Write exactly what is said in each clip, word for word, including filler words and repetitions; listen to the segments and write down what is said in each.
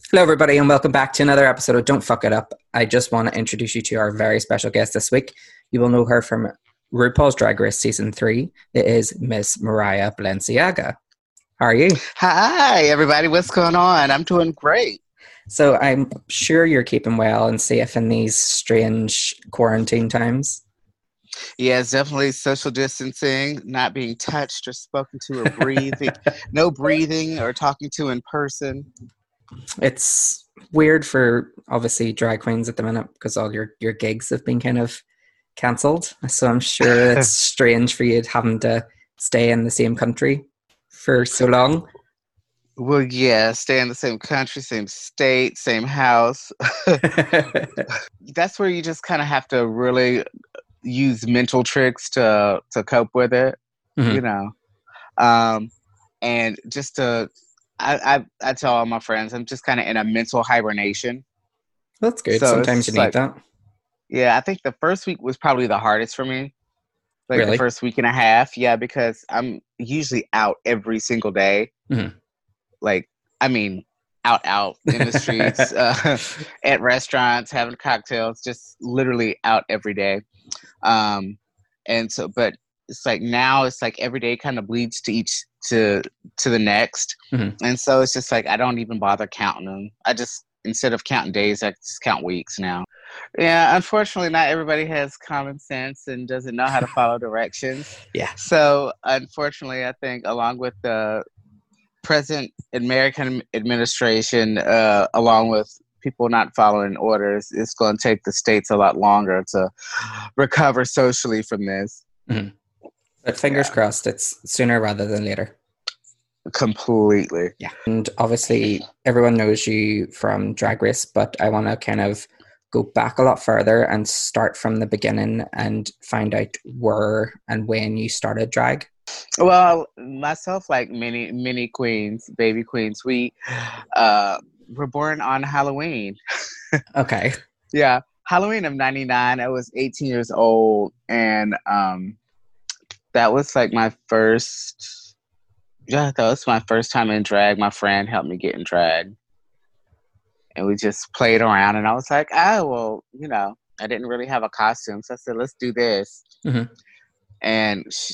Hello, everybody, and welcome back to another episode of Don't Fuck It Up. I just want to introduce you to our very special guest this week. You will know her from RuPaul's Drag Race Season three. It is Miss Mariah Balenciaga. How are you? Hi, everybody. What's going on? I'm doing great. So I'm sure you're keeping well and safe in these strange quarantine times. Yeah, it's definitely social distancing, not being touched or spoken to or breathing. No breathing or talking to in person. It's weird for, obviously, drag queens at the minute because all your, your gigs have been kind of cancelled. So I'm sure it's strange for you having to stay in the same country for so long. Well, yeah, stay in the same country, same state, same house. That's where you just kind of have to really use mental tricks to to cope with it, mm-hmm. you know. Um, and just to, I, I, I tell all my friends, I'm just kind of in a mental hibernation. That's good. So sometimes you need like, that. Yeah, I think the first week was probably the hardest for me. Like really? the first week and a half. Yeah, because I'm usually out every single day. Mm-hmm. Like, I mean, out, out in the streets, uh, at restaurants, having cocktails, just literally out every day. Um, and so, but it's like now it's like every day kind of bleeds to each, to, to the next. Mm-hmm. And so it's just like, I don't even bother counting them. I just, instead of counting days, I just count weeks now. Yeah, unfortunately, not everybody has common sense and doesn't know how to follow directions. Yeah. So, unfortunately, I think along with the present American administration, uh, along with people not following orders, it's going to take the states a lot longer to recover socially from this. Mm-hmm. But fingers yeah. crossed, it's sooner rather than later. Completely. Yeah. And obviously, everyone knows you from Drag Race, but I want to kind of go back a lot further and start from the beginning and find out where and when you started drag. Well, myself, like many, many queens, baby queens, we uh, were born on Halloween. Okay. Yeah. Halloween of ninety-nine, I was eighteen years old. And um, that was like my first, yeah, that was my first time in drag. My friend helped me get in drag. And we just played around. And I was like, oh, well, you know, I didn't really have a costume. So I said, let's do this. Mm-hmm. And she,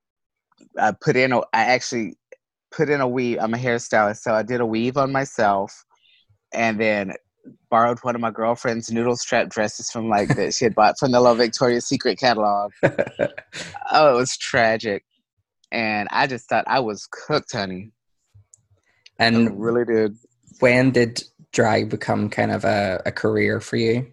I put in a, I actually put in a weave. I'm a hairstylist, so I did a weave on myself, and then borrowed one of my girlfriend's noodle strap dresses from like that she had bought from the little Victoria's Secret catalog. Oh, it was tragic, and I just thought I was cooked, honey. And I really did. When did drag become kind of a, a career for you?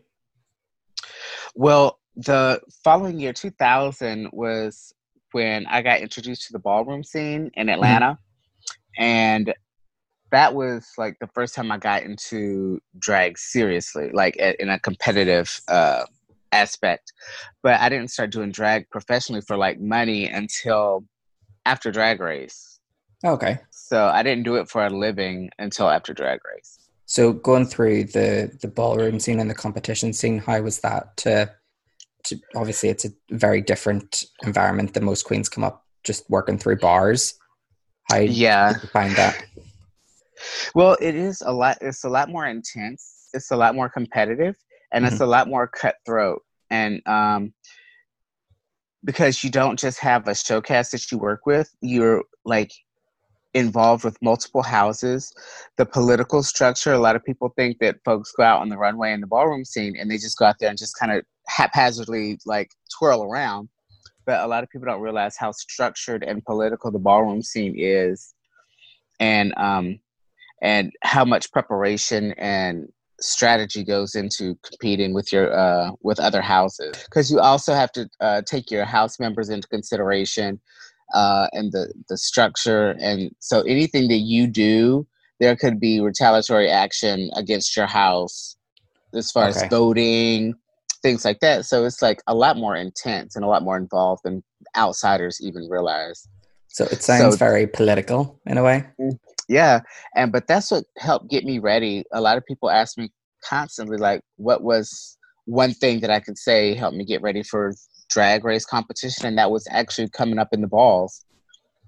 Well, the following year, two thousand, was when I got introduced to the ballroom scene in Atlanta. Mm-hmm. And that was like the first time I got into drag seriously, like in a competitive uh, aspect. But I didn't start doing drag professionally for like money until after Drag Race. Okay. So I didn't do it for a living until after Drag Race. So going through the, the ballroom scene and the competition scene, how was that to... To, obviously, it's a very different environment than most queens come up just working through bars. How yeah. did you find that? Well, it is a lot. It's a lot more intense. It's a lot more competitive, and mm-hmm. it's a lot more cutthroat. And um, because you don't just have a showcast that you work with, you're like involved with multiple houses. The political structure, a lot of people think that folks go out on the runway in the ballroom scene and they just go out there and just kind of haphazardly like twirl around. But a lot of people don't realize how structured and political the ballroom scene is, and um and how much preparation and strategy goes into competing with your uh with other houses, because you also have to uh, take your house members into consideration. Uh, and the, the structure. And so anything that you do, there could be retaliatory action against your house as far okay. as voting, things like that. So it's like a lot more intense and a lot more involved than outsiders even realize. So it sounds so, very political in a way. Yeah. And, but that's what helped get me ready. A lot of people ask me constantly, like, what was one thing that I could say helped me get ready for Drag Race competition? And that was actually coming up in the balls.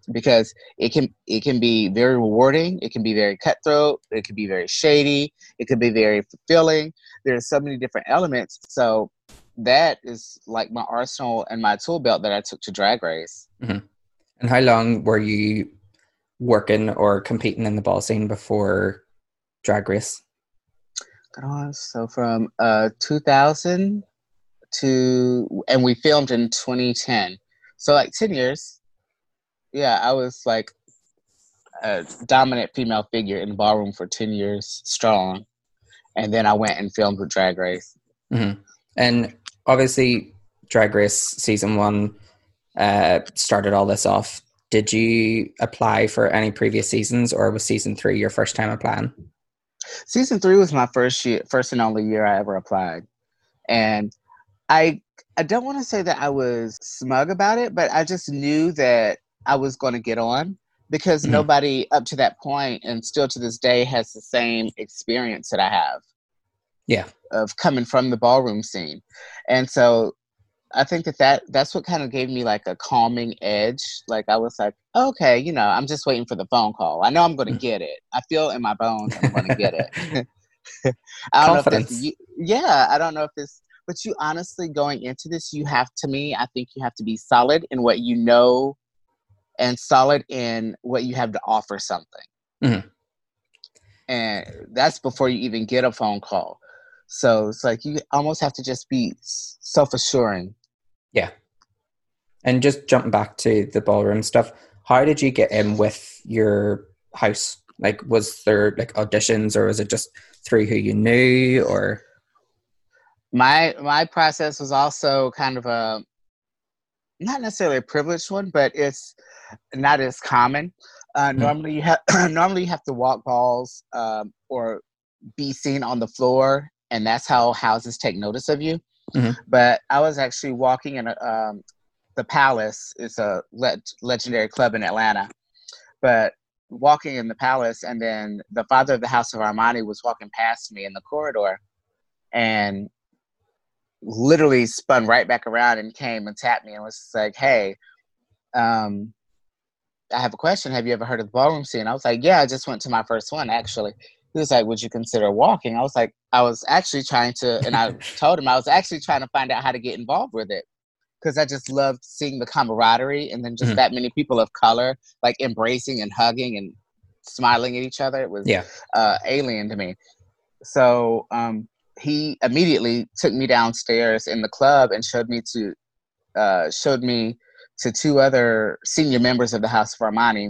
because it can it can be very rewarding, it can be very cutthroat, it can be very shady, it can be very fulfilling. There's so many different elements. So that is like my arsenal and my tool belt that I took to Drag Race. Mm-hmm. And how long were you working or competing in the ball scene before Drag Race? So from uh, two thousand to, and we filmed in twenty ten. So like ten years. Yeah, I was like a dominant female figure in the ballroom for ten years strong. And then I went and filmed with Drag Race. Mm-hmm. And obviously Drag Race season one uh, started all this off. Did you apply for any previous seasons, or was season three your first time applying? Season three was my first year, first and only year I ever applied. And I I don't want to say that I was smug about it, but I just knew that I was going to get on, because mm-hmm. nobody up to that point and still to this day has the same experience that I have. Yeah. Of coming from the ballroom scene. And so I think that, that that's what kind of gave me like a calming edge. Like I was like, okay, you know, I'm just waiting for the phone call. I know I'm going to get it. I feel in my bones I'm going to get it. I don't Confidence. know if that's, yeah, I don't know if this, but you honestly going into this, you have, to me, I think you have to be solid in what you know and solid in what you have to offer something. Mm-hmm. And that's before you even get a phone call. So it's like you almost have to just be self-assuring. Yeah. And just jumping back to the ballroom stuff, how did you get in with your house? Like, was there like auditions, or was it just through who you knew, or? My my process was also kind of a, not necessarily a privileged one, but it's not as common. Uh, mm-hmm. Normally, you have normally you have to walk balls um, or be seen on the floor, and that's how houses take notice of you. Mm-hmm. But I was actually walking in a, um, the Palace. It's a le- legendary club in Atlanta. But walking in the Palace, and then the father of the House of Armani was walking past me in the corridor, and literally spun right back around and came and tapped me and was like, hey, um, I have a question. Have you ever heard of the ballroom scene? I was like, yeah, I just went to my first one, actually. He was like, would you consider walking? I was like, I was actually trying to, and I told him I was actually trying to find out how to get involved with it, because I just loved seeing the camaraderie, and then just mm-hmm. that many people of color, like embracing and hugging and smiling at each other. It was yeah. uh, alien to me. So um, he immediately took me downstairs in the club and showed me to, uh, showed me to two other senior members of the House of Armani.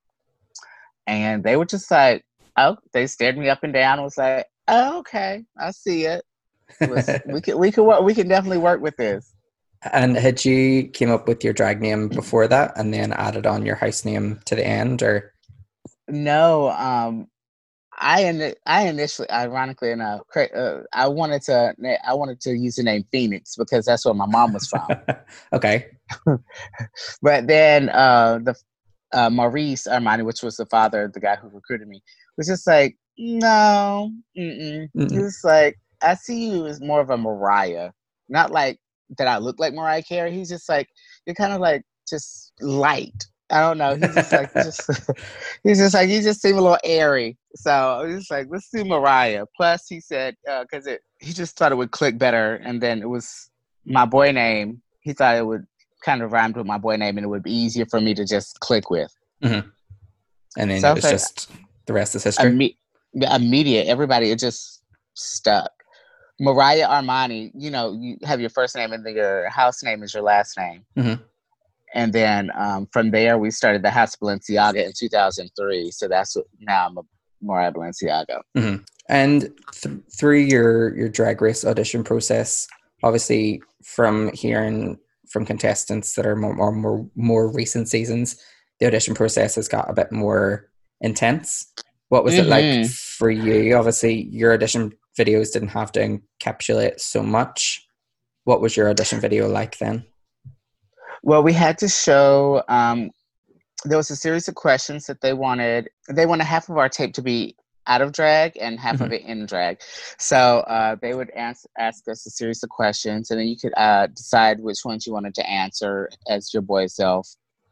And they were just like, oh, they stared me up and down and was like, oh, okay, I see it. it was, we can we can work, we can definitely work with this. And had you came up with your drag name before that and then added on your house name to the end, or? No, um, I in, I initially, ironically enough, uh, I wanted to I wanted to use the name Phoenix because that's where my mom was from. Okay. But then uh, the uh, Maurice Armani, which was the father, the guy who recruited me, was just like, no, mm-mm. Mm-mm. He was like, I see you as more of a Mariah, not like that I look like Mariah Carey. He's just like, you're kind of like just light. I don't know. He's just like, just, he's just like, you just seem a little airy. So I was just like, let's do Mariah. Plus, he said, because uh, it, he just thought it would click better. And then it was my boy name. He thought it would kind of rhymed with my boy name, and it would be easier for me to just click with. Mm-hmm. And then so it was like, just the rest is history. Imme- immediate. Everybody, it just stuck. Mariah Armani, you know, you have your first name and then your house name is your last name. Mm-hmm. And then um, from there, we started the House of Balenciaga in two thousand three. So that's what, now I'm a Mariah Balenciaga. Mm-hmm. And th- through your, your Drag Race audition process, obviously from hearing from contestants that are more, more, more, more recent seasons, the audition process has got a bit more intense. What was mm-hmm. it like for you? Obviously, your audition videos didn't have to encapsulate so much. What was your audition video like then? Well, we had to show, um, there was a series of questions that they wanted. They wanted half of our tape to be out of drag and half mm-hmm. of it in drag. So uh, they would ask, ask us a series of questions, and then you could uh, decide which ones you wanted to answer as your boy self.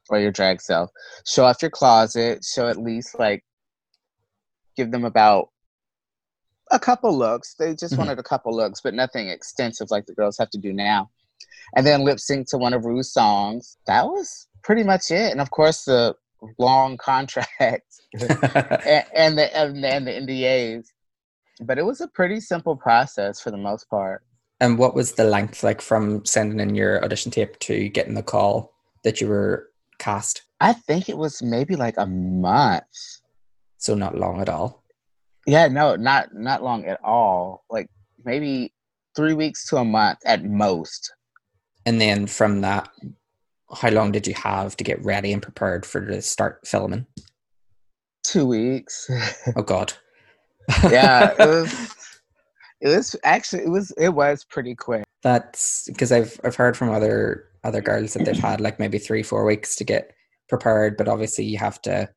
or your drag self. Show off your closet. Show at least like give them about a couple looks. They just Mm-hmm. wanted a couple looks, but nothing extensive like the girls have to do now. And then lip sync to one of Rue's songs. That was pretty much it. And of course, the long contracts and, and the and the, and the N D As. But it was a pretty simple process for the most part. And what was the length like from sending in your audition tape to getting the call that you were cast? I think it was maybe like a month. So not long at all. Yeah, no, not not long at all. Like maybe three weeks to a month at most. And then from that, how long did you have to get ready and prepared for the start filming? Two weeks. Oh God. Yeah, it was. It was actually it was it was pretty quick. That's because I've I've heard from other other girls that they've had like maybe three four weeks to get prepared, but obviously you have to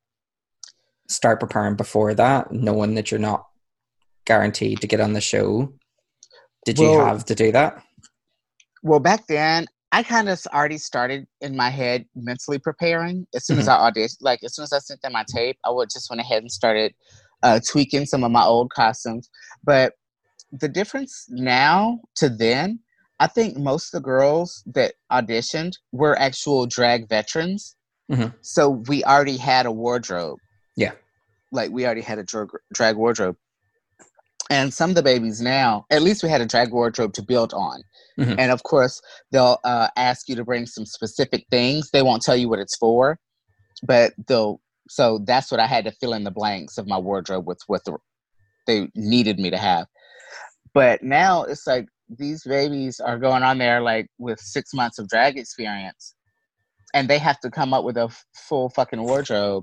start preparing before that, knowing that you're not guaranteed to get on the show. Did well, you have to do that? Well, back then I kind of already started in my head mentally preparing. As soon mm-hmm. as I auditioned, like as soon as I sent them my tape, I would just went ahead and started uh, tweaking some of my old costumes. But the difference now to then, I think most of the girls that auditioned were actual drag veterans. Mm-hmm. So we already had a wardrobe. Yeah. Like we already had a drag, drag wardrobe. And some of the babies now, at least we had a drag wardrobe to build on. Mm-hmm. And of course, they'll uh, ask you to bring some specific things. They won't tell you what it's for, but they'll, so that's what I had to fill in the blanks of my wardrobe with what the, they needed me to have. But now it's like these babies are going on there like with six months of drag experience and they have to come up with a f- full fucking wardrobe.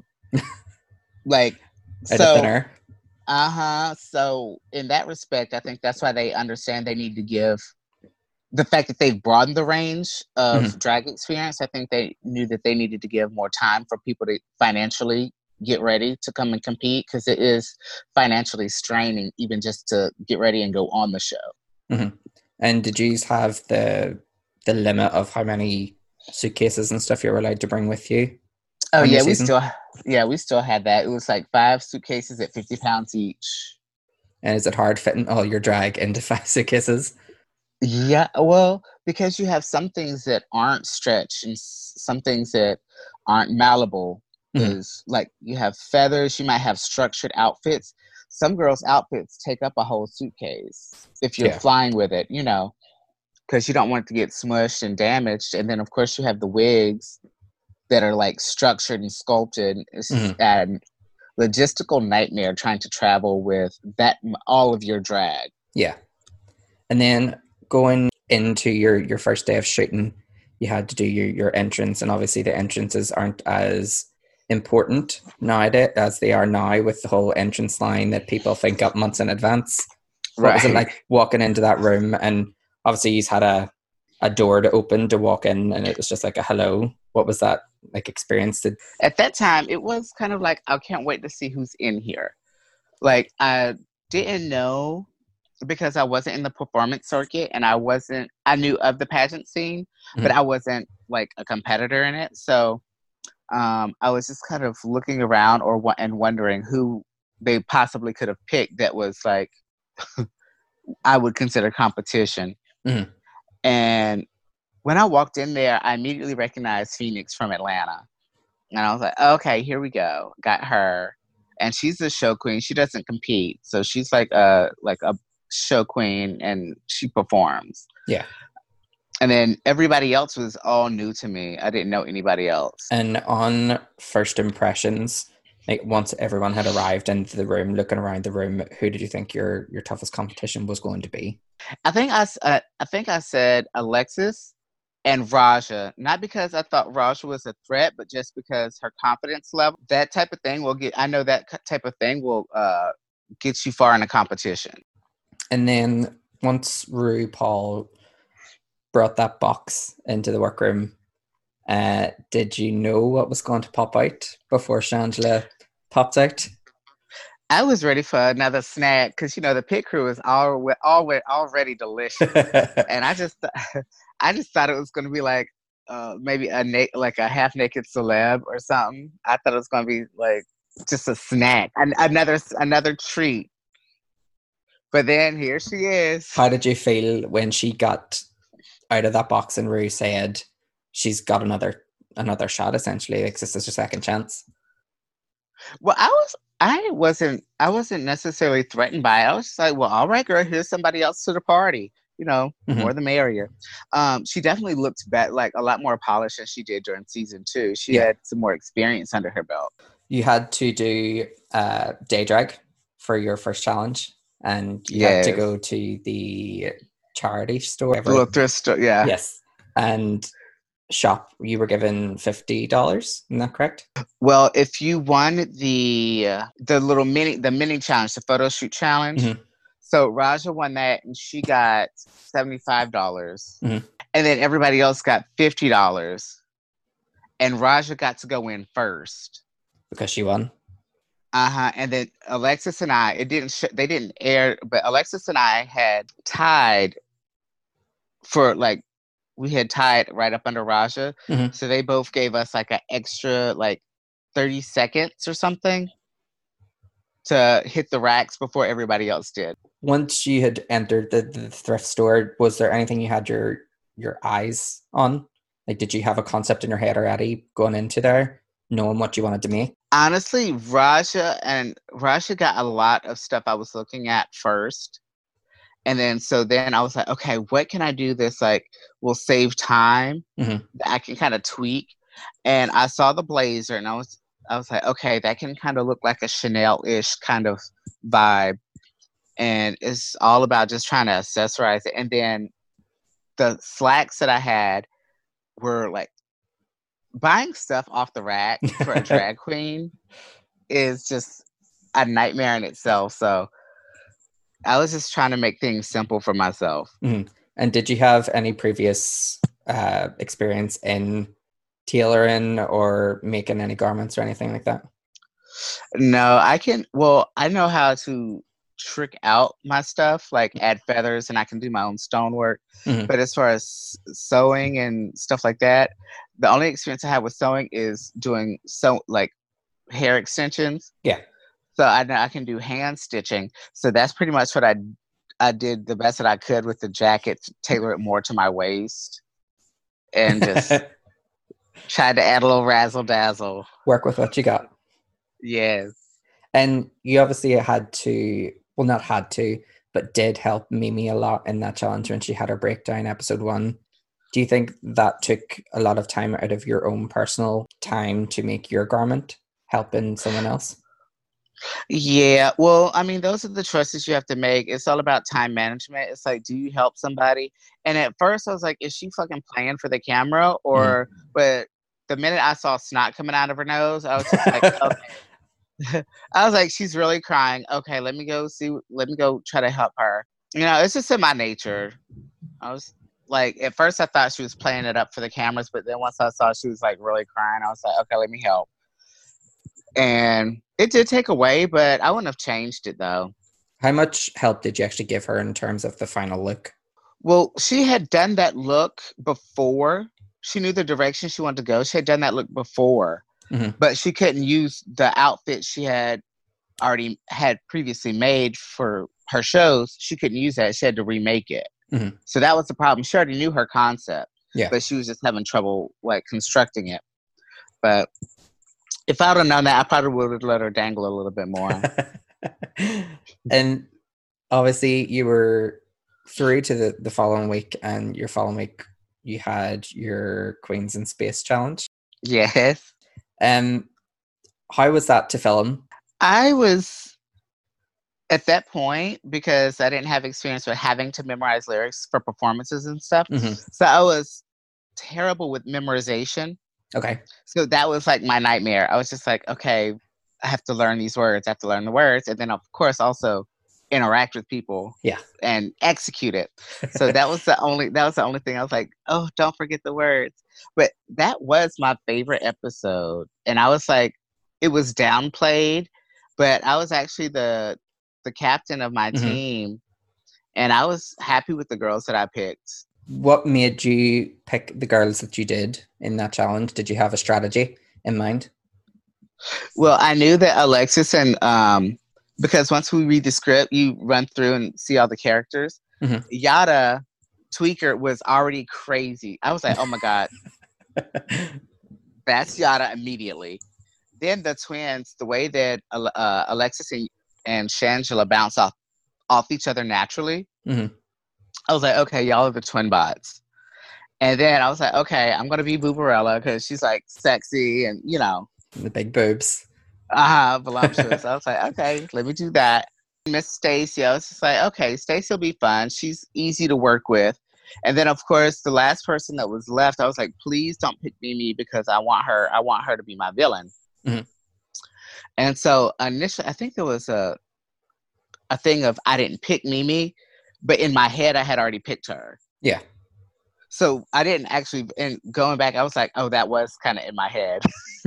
Like, so, uh-huh. So in that respect, I think that's why they understand they need to give the fact that they've broadened the range of mm-hmm. drag experience. I think they knew that they needed to give more time for people to financially get ready to come and compete, because it is financially straining even just to get ready and go on the show. Mm-hmm. And did you have the the limit of how many suitcases and stuff you were allowed to bring with you? Oh yeah, we still yeah we still had that. It was like five suitcases at fifty pounds each. And is it hard fitting all your drag into five suitcases? Yeah, well, because you have some things that aren't stretched and some things that aren't malleable. Mm-hmm. Is like you have feathers, you might have structured outfits. Some girls' outfits take up a whole suitcase if you're yeah. flying with it, you know, because you don't want it to get smushed and damaged. And then, of course, you have the wigs that are like structured and sculpted. It's mm-hmm. a logistical nightmare trying to travel with that all of your drag. Yeah. And then going into your, your first day of shooting, you had to do your, your entrance, and obviously the entrances aren't as important nowadays as they are now with the whole entrance line that people think up months in advance. What right. was it like walking into that room? And obviously you had a, a door to open to walk in, and it was just like a hello. What was that like experience? Did- At that time, it was kind of like, I can't wait to see who's in here. Like I didn't know, because I wasn't in the performance circuit and I wasn't, I knew of the pageant scene, mm-hmm. but I wasn't like a competitor in it. So Um, I was just kind of looking around or and wondering who they possibly could have picked that was like I would consider competition. Mm-hmm. And when I walked in there, I immediately recognized Phoenix from Atlanta, and I was like, "Okay, here we go, got her." And she's a show queen. She doesn't compete, so she's like a like a show queen, and she performs. Yeah. And then everybody else was all new to me. I didn't know anybody else. And on first impressions, like once everyone had arrived into the room, looking around the room, who did you think your, your toughest competition was going to be? I think I, uh, I think I said Alexis and Raja. Not because I thought Raja was a threat, but just because her confidence level, that type of thing will get, I know that type of thing will uh, get you far in a competition. And then once RuPaul brought that box into the workroom, uh, did you know what was going to pop out before Shangela popped out? I was ready for another snack because, you know, the pit crew is all, all, already delicious. And I just I just thought it was going to be like uh, maybe a na- like a half naked celeb or something. I thought it was gonna be like just a snack, An- another another treat. But then here she is. How did you feel when she got out of that box and Rue said she's got another another shot, essentially, like this is her second chance? Well, I was I wasn't I wasn't necessarily threatened by it. I was just like, well, all right, girl, here's somebody else to the party. You know, Mhm. more the merrier. Um, she definitely looked bet like a lot more polished than she did during season two. She Yeah. had some more experience under her belt. You had to do uh, day drag for your first challenge, and you had to Yes. go to the charity store. The little thrift store, yeah. Yes, and shop. You were given fifty dollars. Isn't that correct? Well, if you won the uh, the little mini the mini challenge, the photo shoot challenge, Mhm. so Raja won that, and she got seventy five dollars, Mhm. and then everybody else got fifty dollars, and Raja got to go in first Because she won. Uh huh. And then Alexis and I, it didn't sh- they didn't air, but Alexis and I had tied for like we had tied right up under Raja, Mhm. so they both gave us like an extra like thirty seconds or something to hit the racks before everybody else did. Once you had entered the, the thrift store, was there anything you had your your eyes on? Like, did you have a concept in your head already going into there, knowing what you wanted to make? Honestly, Raja and Raja got a lot of stuff I was looking at first. And then so then I was like, okay, what can I do this like will save time Mhm. that I can kind of tweak? And I saw the blazer and I was I was like, okay, that can kind of look like a Chanel-ish kind of vibe. And it's all about just trying to accessorize it. And then the slacks that I had were like buying stuff off the rack for a drag queen is just a nightmare in itself. So I was just trying to make things simple for myself. Mhm. And did you have any previous uh, experience in tailoring or making any garments or anything like that? No, I can. Well, I know how to trick out my stuff, like add feathers, and I can do my own stonework. Mhm. But as far as sewing and stuff like that, the only experience I have with sewing is doing sew like hair extensions. Yeah. So I know I can do hand stitching. So that's pretty much what I I did the best that I could with the jacket, to tailor it more to my waist, and just tried to add a little razzle dazzle. Work with what you got. Yes. And you obviously had to, well, not had to, but did help Mimi a lot in that challenge when she had her breakdown episode one. Do you think that took a lot of time out of your own personal time to make your garment, helping someone else? Yeah, well, I mean, those are the choices you have to make. It's all about time management. It's like, do you help somebody? And at first, I was like, is she fucking playing for the camera? Or, mm. But the minute I saw snot coming out of her nose, I was just like, okay. I was like, she's really crying. Okay, let me go see, let me go try to help her. You know, it's just in my nature. I was like, at first, I thought she was playing it up for the cameras, but then once I saw she was like really crying, I was like, okay, let me help. And it did take away, but I wouldn't have changed it though. How much help did you actually give her in terms of the final look? Well, she had done that look before. She knew the direction she wanted to go. She had done that look before, mm-hmm. but she couldn't use the outfit she had already had previously made for her shows. She couldn't use that. She had to remake it. Mm-hmm. So that was the problem. She already knew her concept, yeah, but she was just having trouble like constructing it. But if I would have known that, I probably would have let her dangle a little bit more. And obviously, you were through to the, the following week, and your following week, you had your Queens in Space challenge. Yes. Um, how was that to film? I was at that point, because I didn't have experience with having to memorize lyrics for performances and stuff. Mm-hmm. So I was terrible with memorization. Okay. So that was like my nightmare. I was just like, okay, I have to learn these words. I have to learn the words. And then, of course, also interact with people. Yeah. And execute it. So that was the only, that was the only thing I was like, oh, don't forget the words. But that was my favorite episode. And I was like, it was downplayed, but I was actually the, the captain of my mm-hmm. team. And I was happy with the girls that I picked. What made you pick the girls that you did in that challenge? Did you have a strategy in mind? Well, I knew that Alexis and um, because once we read the script, you run through and see all the characters. Mm-hmm. Yada Tweaker was already crazy. I was like, oh my god, that's Yada immediately. Then the twins, the way that uh, Alexis and, and Shangela bounce off off each other naturally, mm-hmm. I was like, okay, y'all are the twin bots. And then I was like, okay, I'm gonna be Boobarella because she's like sexy and you know the big boobs. Uh-huh, voluptuous. I was like, okay, let me do that. Miss Stacy, I was just like, okay, Stacy will be fun. She's easy to work with. And then, of course, the last person that was left, I was like, please don't pick Mimi because I want her. I want her to be my villain. Mm-hmm. And so initially, I think there was a a thing of I didn't pick Mimi, but in my head, I had already picked her. Yeah. So I didn't actually. And going back, I was like, oh, that was kind of in my head.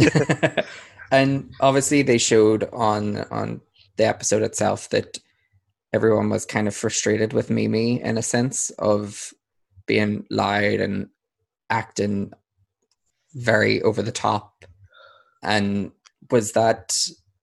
And obviously they showed on on the episode itself that everyone was kind of frustrated with Mimi in a sense of being loud and acting very over the top. And was that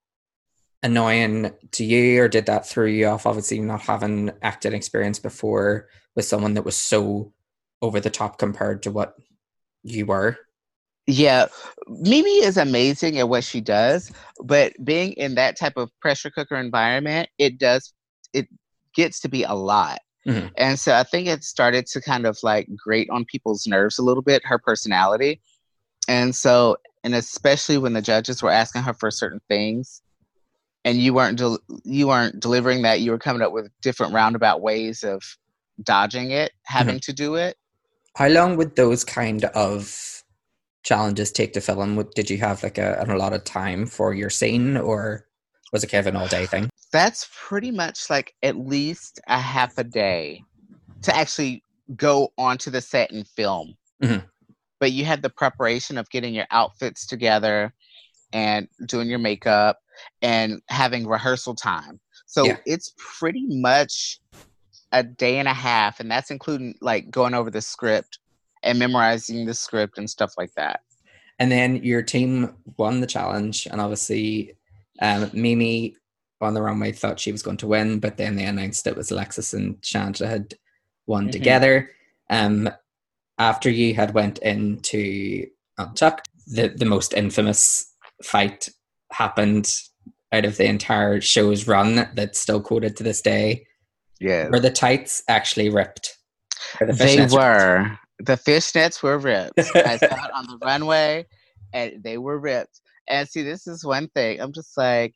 annoying to you, or did that throw you off, obviously not having acting experience before with someone that was so over the top compared to what you were? Yeah, Mimi is amazing at what she does, but being in that type of pressure cooker environment, it does, it gets to be a lot. Mm-hmm. And so I think it started to kind of like grate on people's nerves a little bit, her personality. And so, and especially when the judges were asking her for certain things and you weren't, del- you weren't delivering that, you were coming up with different roundabout ways of dodging it, having mm-hmm. to do it. How long would those kind of challenges take to film? Did you have like a, a lot of time for your scene, or was it kind of an all day thing? That's pretty much like at least a half a day to actually go onto the set and film. Mm-hmm. But you had the preparation of getting your outfits together and doing your makeup and having rehearsal time. So yeah. It's pretty much a day and a half, and that's including like going over the script and memorizing the script and stuff like that. And then your team won the challenge, and obviously um, Mimi on the runway thought she was going to win, but then they announced it was Alexis and Shangela had won mm-hmm. together. Um, after you had went into Untucked, the, the most infamous fight happened out of the entire show's run that's still quoted to this day. Yeah. Were the tights actually ripped? The they were. Ripped? The fishnets were ripped. I saw it on the runway, and they were ripped. And see, this is one thing. I'm just like,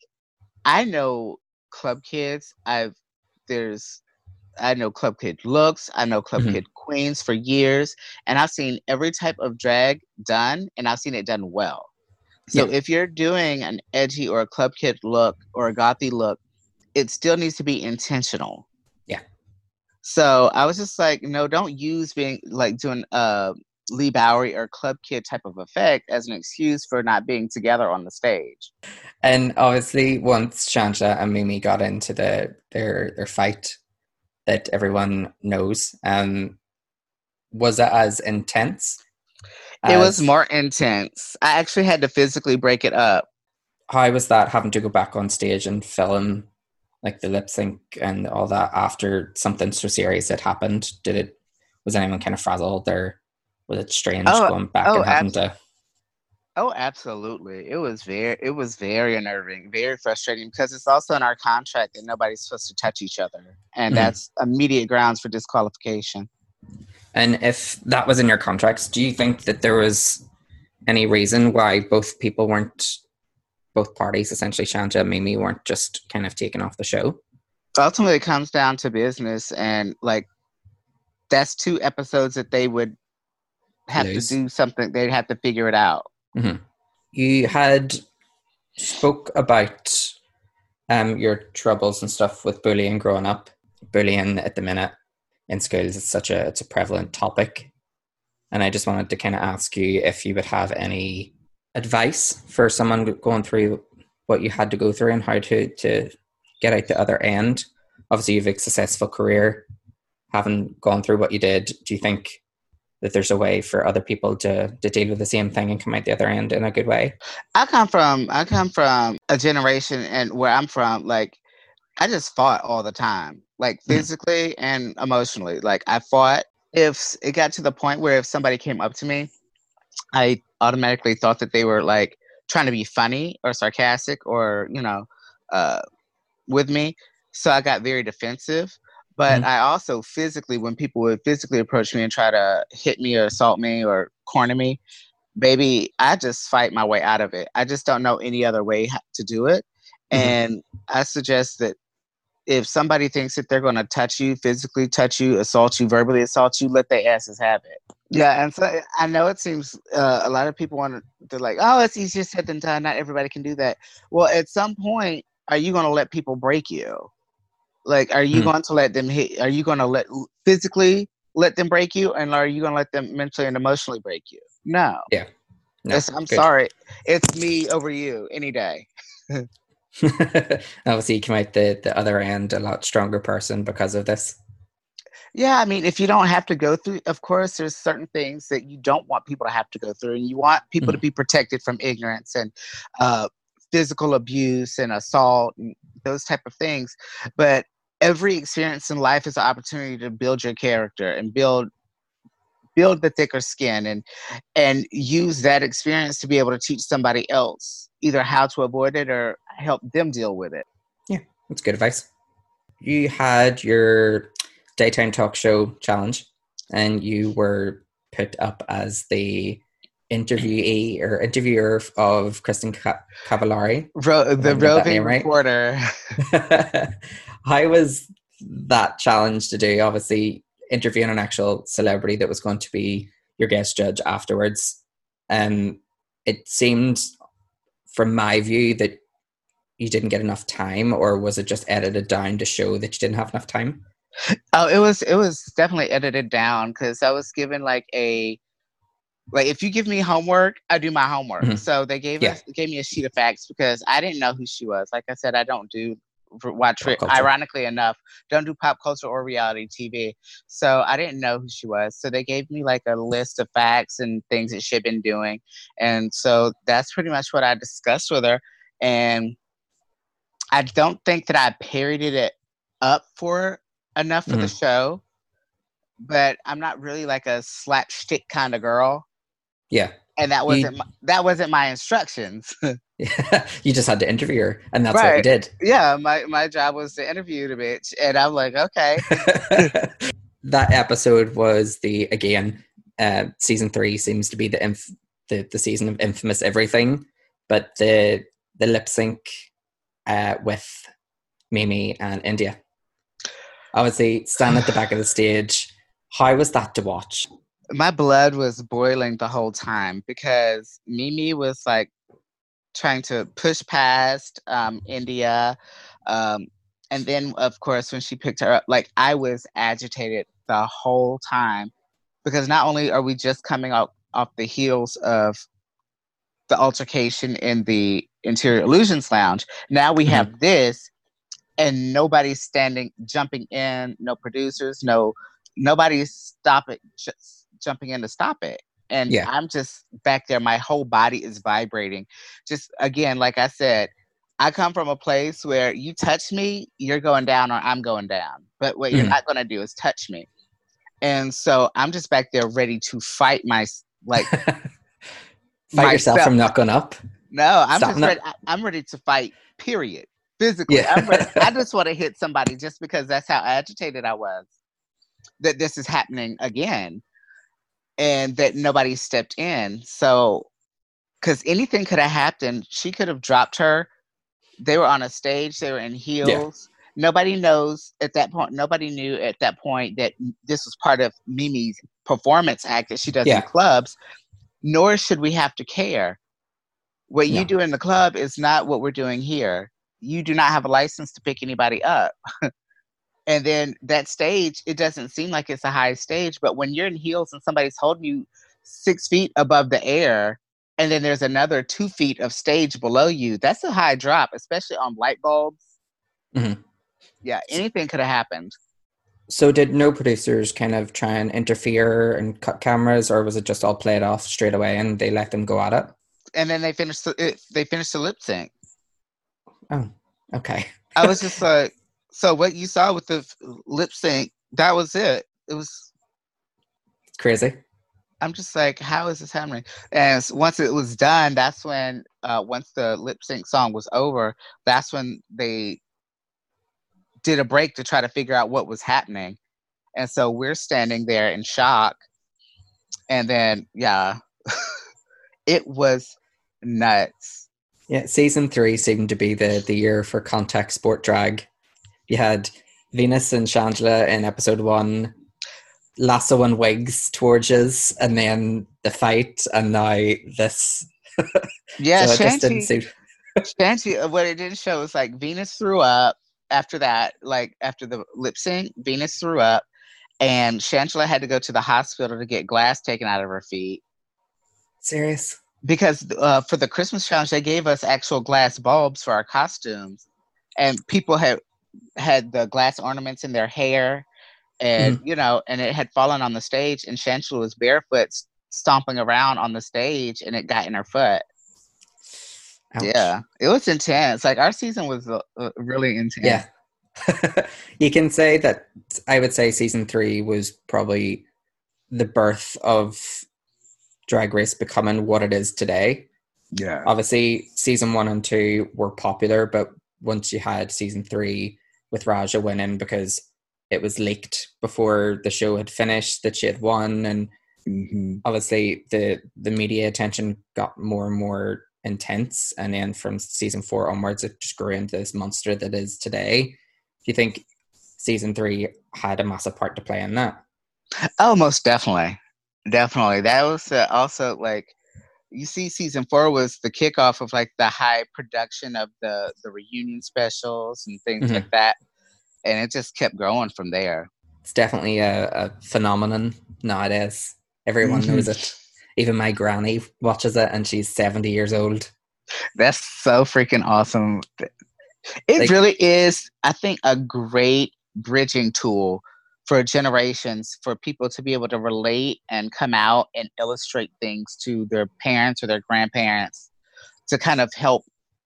I know Club Kids. I've there's, I know Club Kid looks. I know Club mm-hmm. Kid queens for years, and I've seen every type of drag done, and I've seen it done well. So yeah. If you're doing an edgy or a Club Kid look or a gothy look, it still needs to be intentional. Yeah. So I was just like, no, don't use being like doing a Lee Bowery or Club Kid type of effect as an excuse for not being together on the stage. And obviously, once Shangela and Mimi got into the their their fight that everyone knows, um, was it as intense? It as, was more intense. I actually had to physically break it up. How was that, having to go back on stage and film like the lip sync and all that after something so serious had happened? Did it, was anyone kind of frazzled, or was it strange oh, going back oh, and having abso- to? Oh, absolutely. It was very, it was very unnerving, very frustrating, because it's also in our contract that nobody's supposed to touch each other. And mm-hmm. that's immediate grounds for disqualification. And if that was in your contracts, do you think that there was any reason why both people weren't, both parties, essentially Shangela and Mimi, weren't just kind of taken off the show? Ultimately, it comes down to business, and like that's two episodes that they would have Lose. to do something. They'd have to figure it out. Mm-hmm. You had spoke about um, your troubles and stuff with bullying growing up. Bullying at the minute in schools is such a it's a prevalent topic, and I just wanted to kind of ask you if you would have any advice for someone going through what you had to go through and how to to get out the other end. Obviously, you have a successful career having gone through what you did, do you think that there's a way for other people to, to deal with the same thing and come out the other end in a good way? I come from I come from a generation, and where I'm from, like, I just fought all the time, like physically mm-hmm. and emotionally. Like, I fought. If it got to the point where if somebody came up to me, I automatically thought that they were like trying to be funny or sarcastic or, you know, uh, with me. So I got very defensive. But mm-hmm. I also physically, when people would physically approach me and try to hit me or assault me or corner me, baby, I just fight my way out of it. I just don't know any other way to do it. Mm-hmm. And I suggest that if somebody thinks that they're going to touch you, physically touch you, assault you, verbally assault you, let their asses have it. Yeah, and so I know it seems uh, a lot of people want to, they're like, oh, it's easier said than done. Not everybody can do that. Well, at some point, are you going to let people break you? Like, are you mm-hmm. going to let them hit? Are you going to let physically let them break you? And are you going to let them mentally and emotionally break you? No. Yeah. No, I'm good. Sorry. It's me over you any day. Obviously, you come out the, the other end a lot stronger person because of this. Yeah, I mean, if you don't have to go through, of course, there's certain things that you don't want people to have to go through, and you want people mm. to be protected from ignorance and uh, physical abuse and assault and those type of things. But every experience in life is an opportunity to build your character and build build the thicker skin and and use that experience to be able to teach somebody else either how to avoid it or help them deal with it. Yeah, that's good advice. You had your daytime talk show challenge and you were put up as the interviewee or interviewer of Kristen Cavallari. Ro- the roving reporter. How was that challenge to do? Obviously, interviewing an actual celebrity that was going to be your guest judge afterwards. Um, it seemed, from my view, that you didn't get enough time, or was it just edited down to show that you didn't have enough time? Oh, it was it was definitely edited down because I was given like a like if you give me homework, I do my homework. Mm-hmm. So they gave yeah. us gave me a sheet of facts because I didn't know who she was. Like I said, I don't do watch it. Ironically enough, don't do pop culture or reality T V. So I didn't know who she was. So they gave me like a list of facts and things that she'd been doing, and so that's pretty much what I discussed with her. And I don't think that I parodied it up for enough for mm-hmm. the show, but I'm not really like a slapstick kind of girl. Yeah, and that wasn't you, my, that wasn't my instructions. Yeah, you just had to interview her, and that's right. what you did. Yeah, my my job was to interview the bitch, and I'm like, okay. That episode was the again, uh, season three seems to be the inf- the the season of infamous everything, but the the lip sync uh, with Mimi and India. Obviously, standing at the back of the stage, how was that to watch? My blood was boiling the whole time because Mimi was like trying to push past um, India. Um, and then, of course, when she picked her up, like I was agitated the whole time because not only are we just coming out off the heels of the altercation in the Interior Illusions Lounge, now we mm-hmm. have this. And nobody's standing, jumping in, no producers, no, nobody's stopping, just jumping in to stop it. And yeah. I'm just back there. My whole body is vibrating. Just again, like I said, I come from a place where you touch me, you're going down or I'm going down. But what mm. you're not going to do is touch me. And so I'm just back there ready to fight my, like, fight myself. yourself from not going up. No, I'm Stop just ready. I, I'm ready to fight, period. Physically, yeah. I'm ready. I just want to hit somebody just because that's how agitated I was that this is happening again and that nobody stepped in. So, because anything could have happened. She could have dropped her. They were on a stage. They were in heels. Yeah. Nobody knows at that point. Nobody knew at that point that this was part of Mimi's performance act that she does yeah. in clubs, nor should we have to care. What no. you do in the club is not what we're doing here. You do not have a license to pick anybody up. And then that stage, it doesn't seem like it's a high stage, but when you're in heels and somebody's holding you six feet above the air, and then there's another two feet of stage below you, that's a high drop, especially on light bulbs. Mm-hmm. Yeah, anything could have happened. So did no producers kind of try and interfere and cut cameras, or was it just all played off straight away and they let them go at it? And then they finished the, it, they finished the lip sync. Oh, okay. I was just like, so what you saw with the lip sync, that was it. It was It's crazy. I'm just like, how is this happening? And once it was done, that's when, uh, once the lip sync song was over, that's when they did a break to try to figure out what was happening. And so we're standing there in shock. And then, yeah, it was nuts. Yeah, season three seemed to be the, the year for contact sport drag. You had Venus and Shangela in episode one, lassoing wigs towards us, and then the fight, and now this. Yeah, so it just didn't Shanti, suit. Shanti, uh, what it didn't show was like Venus threw up after that, like after the lip sync, Venus threw up, and Shangela had to go to the hospital to get glass taken out of her feet. Serious? Because uh, for the Christmas challenge, they gave us actual glass bulbs for our costumes, and people had had the glass ornaments in their hair, and mm-hmm. you know, and it had fallen on the stage, and Shangela was barefoot stomping around on the stage, and it got in her foot. Ouch. Yeah, it was intense. Like our season was uh, really intense. Yeah. You can say that. I would say season three was probably the birth of Drag Race becoming what it is today. Yeah. Obviously, season one and two were popular, but once you had season three with Raja winning because it was leaked before the show had finished that she had won, and mm-hmm. obviously the the media attention got more and more intense, and then from season four onwards, it just grew into this monster that is today. Do you think season three had a massive part to play in that? Oh, most definitely. Definitely. That was uh, also like, you see season four was the kickoff of like the high production of the, the reunion specials and things mm-hmm. like that. And it just kept growing from there. It's definitely a, a phenomenon nowadays. Everyone mm-hmm. knows it. Even my granny watches it and she's seventy years old. That's so freaking awesome. It like, really is, I think, a great bridging tool for generations, for people to be able to relate and come out and illustrate things to their parents or their grandparents to kind of help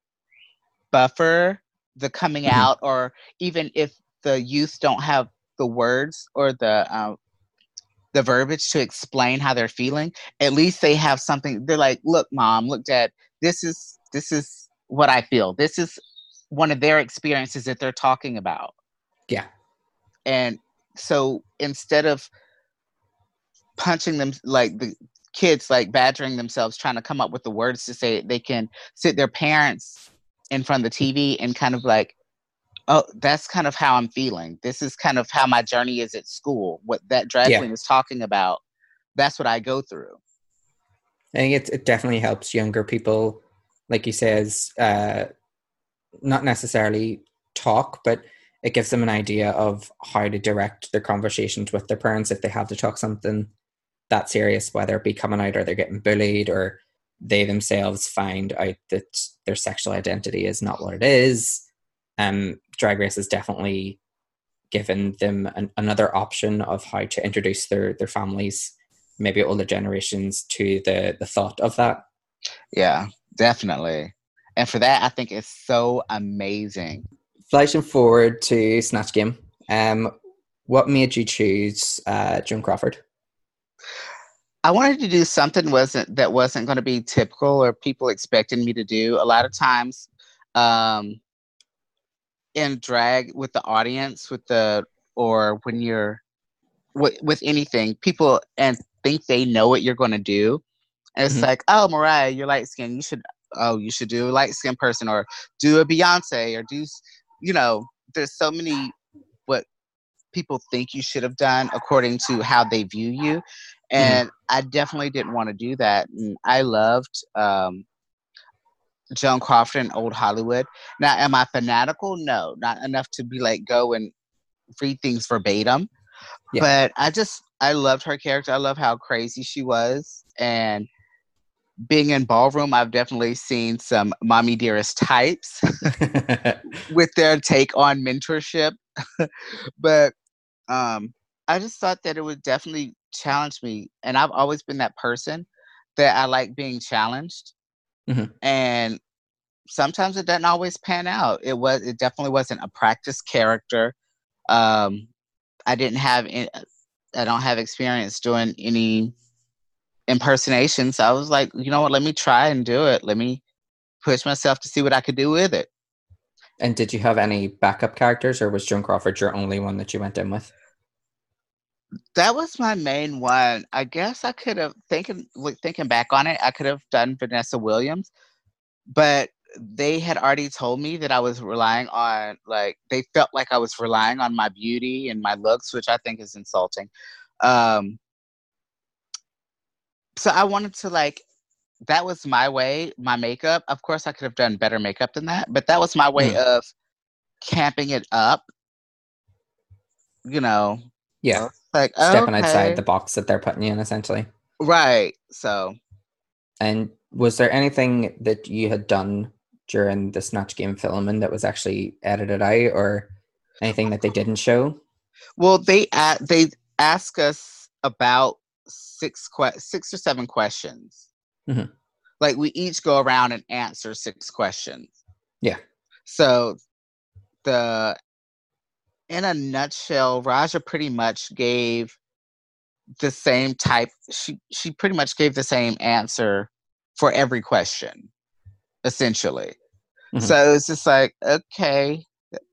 buffer the coming mm-hmm. out, or even if the youth don't have the words or the uh, the verbiage to explain how they're feeling, at least they have something. They're like, look, mom, look, dad, this is this is what I feel. This is one of their experiences that they're talking about. Yeah. And so instead of punching them, like the kids, like badgering themselves, trying to come up with the words to say it, they can sit their parents in front of the T V and kind of like, oh, that's kind of how I'm feeling. This is kind of how my journey is at school. What that drag yeah. queen is talking about, that's what I go through. I think it, it definitely helps younger people, like you says, uh, not necessarily talk, but it gives them an idea of how to direct their conversations with their parents if they have to talk something that serious, whether it be coming out or they're getting bullied or they themselves find out that their sexual identity is not what it is. Um, Drag Race has definitely given them an, another option of how to introduce their, their families, maybe older generations, to the, the thought of that. Yeah, definitely. And for that, I think it's so amazing. Flashing forward to Snatch Game, um, what made you choose uh, Joan Crawford? I wanted to do something wasn't that wasn't going to be typical or people expected me to do. A lot of times, um, in drag with the audience, with the or when you're with, with anything, people and think they know what you're going to do, and it's mm-hmm. like, oh, Mariah, you're light skinned, you should oh, you should do a light skinned person, or do a Beyonce, or do, you know, there's so many what people think you should have done according to how they view you. And mm-hmm. I definitely didn't want to do that. And I loved um, Joan Crawford in Old Hollywood. Now, am I fanatical? No, not enough to be like, go and read things verbatim. Yeah. But I just, I loved her character. I love how crazy she was. And being in ballroom, I've definitely seen some mommy dearest types with their take on mentorship. But Um, I just thought that it would definitely challenge me, and I've always been that person that I like being challenged, Mhm. and sometimes it doesn't always pan out. It was it definitely wasn't a practice character. Um, I didn't have any, I don't have experience doing any impersonations. So I was like, you know what? Let me try and do it. Let me push myself to see what I could do with it. And did you have any backup characters, or was Joan Crawford your only one that you went in with? That was my main one. I guess I could have thinking like, thinking back on it, I could have done Vanessa Williams, but they had already told me that I was relying on like they felt like I was relying on my beauty and my looks, which I think is insulting. Um, so I wanted to like that was my way, my makeup. Of course, I could have done better makeup than that, but that was my way Mhm. of camping it up. You know, Yeah, uh, like stepping outside okay, the box that they're putting you in, essentially. right. So And was there anything that you had done during the Snatch Game filming that was actually edited out, or anything that they didn't show? well, they a- they ask us about six que- six or seven questions. Mhm. Like we each go around and answer six questions. Yeah. So the in a nutshell, Raja pretty much gave the same type. She she pretty much gave the same answer for every question, essentially. Mhm. So it's just like okay.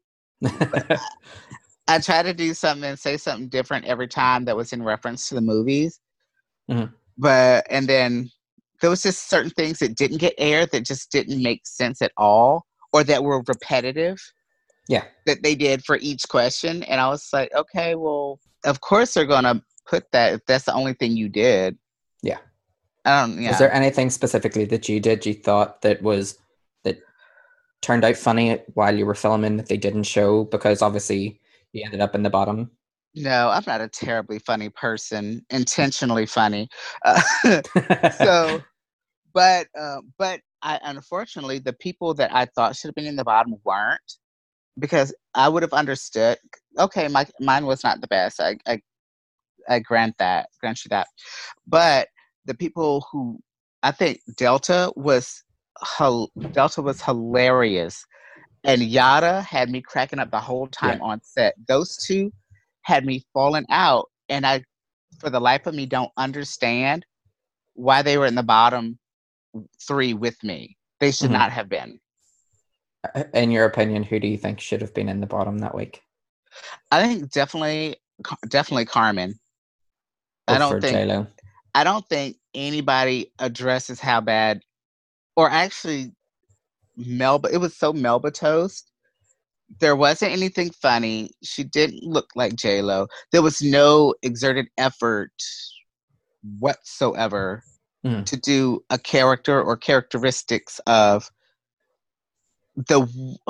I try to do something and say something different every time that was in reference to the movies. Mhm. But and then there was just certain things that didn't get aired that just didn't make sense at all or that were repetitive Yeah. that they did for each question. And I was like, okay, well, of course they're gonna put that if that's the only thing you did. Yeah. I don't Was yeah. there anything specifically that you did you thought that was that turned out funny while you were filming that they didn't show, because obviously you ended up in the bottom? No, I'm not a terribly funny person, intentionally funny. Uh, so but uh, but I unfortunately the people that I thought should have been in the bottom weren't because I would have understood. Okay, my mine was not the best. I I, I grant that, grant you that. But the people who I think Delta was Delta was hilarious, and Yada had me cracking up the whole Yeah. time on set. Those two had me falling out, and I, for the life of me, don't understand why they were in the bottom three with me. They should Mhm. not have been. In your opinion, who do you think should have been in the bottom that week? I think definitely, definitely Carmen. Oh, I for don't think J-Lo. I don't think anybody addresses how bad, or actually Melba. It was so Melba toast. There wasn't anything funny. She didn't look like J Lo. There was no exerted effort whatsoever Mm. to do a character or characteristics of the.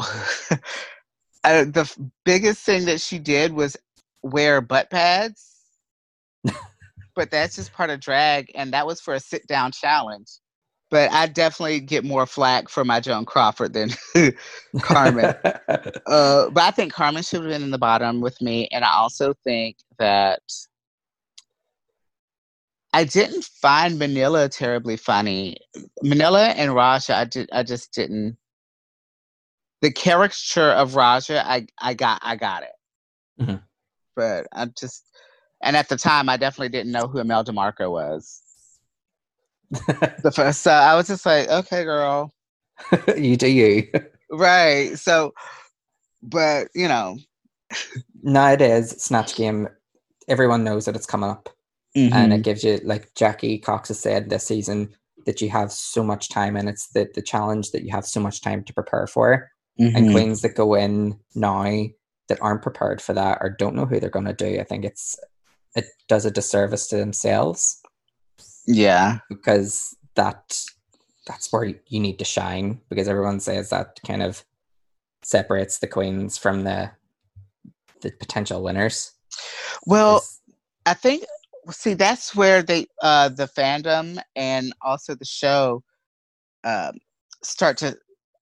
uh, the biggest thing that she did was wear butt pads, but that's just part of drag, and that was for a sit down challenge. But I definitely get more flack for my Joan Crawford than Carmen. Uh, but I think Carmen should have been in the bottom with me, and I also think that I didn't find Manila terribly funny. Manila and Raja, I did, I just didn't. The caricature of Raja, I, I got, I got it, Mhm. but I just, and at the time, I definitely didn't know who Imelda Marco was. The first, so I was just like, okay, girl, You do you. right. So, but you know, Nowadays, Snatch Game, everyone knows that it's coming up. And it mm-hmm, gives you, like Jackie Cox has said this season, that you have so much time, and it's the, the challenge that you have so much time to prepare for. And mm-hmm, queens that go in now that aren't prepared for that or don't know who they're going to do, I think it's it does a disservice to themselves, yeah. because that that's where you need to shine, because everyone says that kind of separates the queens from the the potential winners. Well, Is I think see that's where they uh the fandom and also the show um start to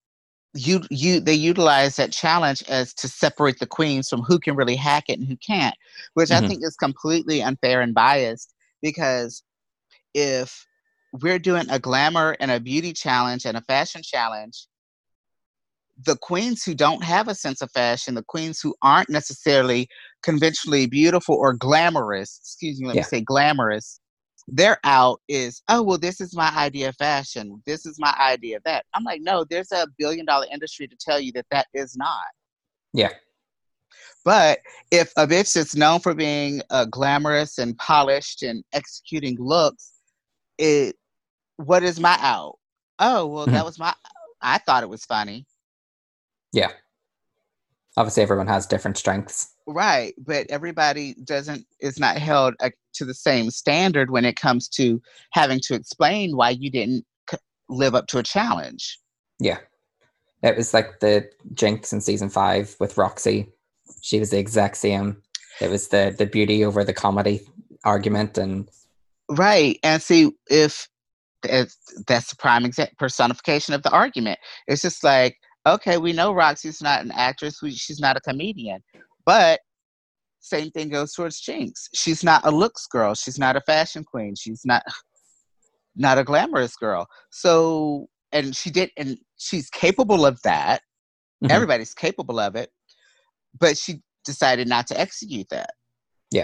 you you they utilize that challenge as to separate the queens from who can really hack it and who can't, which I Mm-hmm. think is completely unfair and biased, because if we're doing a glamour and a beauty challenge and a fashion challenge, the queens who don't have a sense of fashion, the queens who aren't necessarily conventionally beautiful or glamorous, excuse me, let me Yeah. say glamorous, their out is, oh, well, this is my idea of fashion. This is my idea of that. I'm like, no, there's a billion dollar industry to tell you that that is not. Yeah. But if a bitch that's known for being uh, glamorous and polished and executing looks, it, what is my out? Oh, well, Mm-hmm. that was my, I thought it was funny. Yeah. Obviously, everyone has different strengths. Right, but everybody doesn't is not held uh, to the same standard when it comes to having to explain why you didn't c- live up to a challenge. Yeah. It was like the Jinx in season five with Roxy. She was the exact same. It was the the beauty over the comedy argument, and Right, and see if if that's the prime exa- personification of the argument. It's just like, okay, we know Roxy's not an actress, we, she's not a comedian, but same thing goes towards Jinx. She's not a looks girl. She's not a fashion queen. She's not not a glamorous girl. So, and she did, and she's capable of that. mm-hmm. Everybody's capable of it, but she decided not to execute that. Yeah.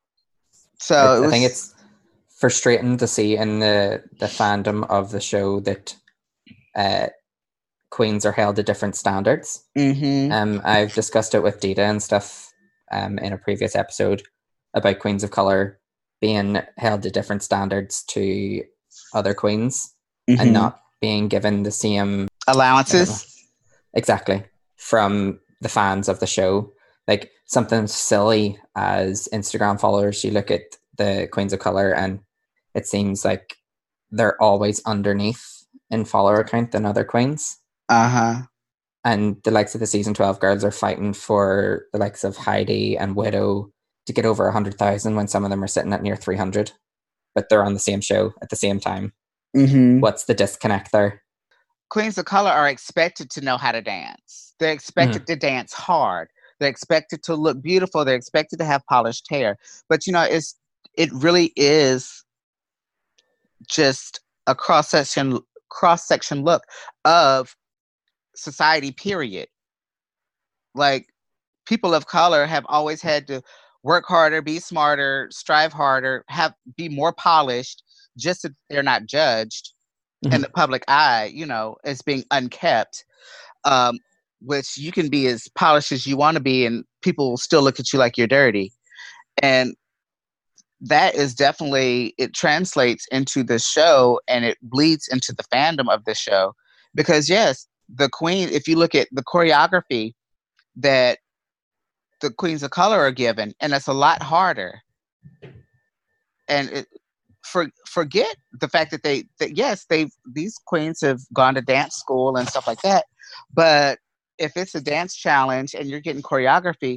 So It's, it I was, think it's frustrating to see in the, the fandom of the show that uh, queens are held to different standards. mm-hmm. Um, I've discussed it with Dita and stuff um, in a previous episode about queens of color being held to different standards to other queens Mm-hmm. and not being given the same allowances. Exactly. From the fans of the show. Like something silly as Instagram followers, you look at the queens of color and it seems like they're always underneath in follower count than other queens. Uh-huh. And the likes of the season twelve girls are fighting for the likes of Heidi and Widow to get over one hundred thousand when some of them are sitting at near three hundred. But they're on the same show at the same time. Mm-hmm. What's the disconnect there? Queens of color are expected to know how to dance. They're expected mm-hmm. to dance hard. They're expected to look beautiful. They're expected to have polished hair. But, you know, it's it really is just a cross-section cross-section look of society, period. Like, people of color have always had to work harder, be smarter, strive harder, have be more polished, just so they're not judged mm-hmm. in the public eye, you know, as being unkept. Um, which you can be as polished as you want to be, and people will still look at you like you're dirty. And that is definitely, it translates into the show, and it bleeds into the fandom of the show. Because yes, the queen, if you look at the choreography that the queens of color are given, and it's a lot harder. And it, for, forget the fact that they, that yes, they these queens have gone to dance school and stuff like that, but if it's a dance challenge and you're getting choreography,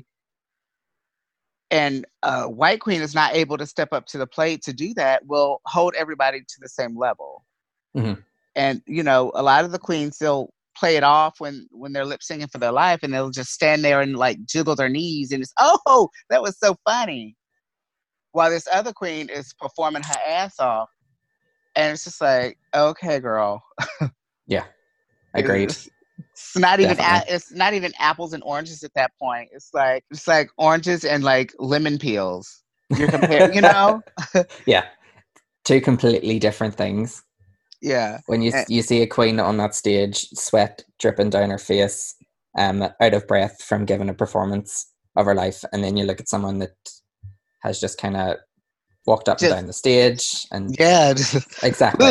and a white queen is not able to step up to the plate to do that, will hold everybody to the same level. Mm-hmm. And you know, a lot of the queens, they'll play it off when when they're lip singing for their life, and they'll just stand there and like jiggle their knees, and it's, oh, that was so funny, while this other queen is performing her ass off, and it's just like, okay, girl. Yeah, agreed. It's, it's not even a, Definitely. it's not even apples and oranges at that point. It's like it's like oranges and like lemon peels. You're comparing, you know. Yeah, two completely different things. Yeah. When you and, you see a queen on that stage, sweat dripping down her face, um, out of breath from giving a performance of her life, and then you look at someone that has just kind of walked up just, and down the stage, and yeah, just, exactly.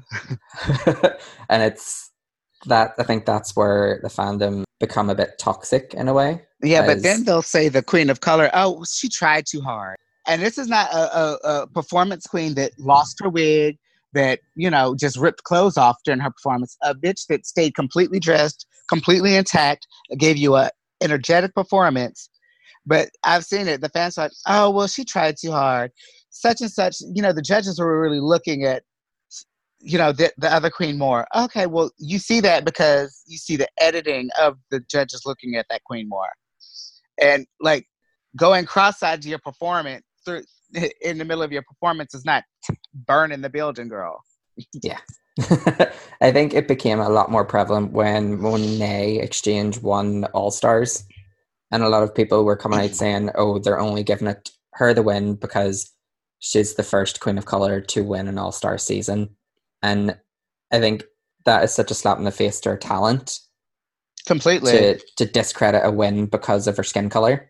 And it's that, I think that's where the fandom become a bit toxic in a way. Yeah, as, but then they'll say the queen of color, oh, she tried too hard. And this is not a, a, a performance queen that lost her wig, that, you know, just ripped clothes off during her performance. A bitch that stayed completely dressed, completely intact, gave you a energetic performance. But I've seen it. The fans are like, oh, well, she tried too hard. Such and such, you know, the judges were really looking at, you know, the, the other queen more. Okay, well, you see that because you see the editing of the judges looking at that queen more. And like going cross-eyed to your performance through in the middle of your performance is not burning the building, girl. Yeah. I think it became a lot more prevalent when Monet Exchange won All Stars. And a lot of people were coming out saying, oh, they're only giving it her the win because she's the first queen of color to win an All-Star season. And I think that is such a slap in the face to her talent. Completely. To, to discredit a win because of her skin color.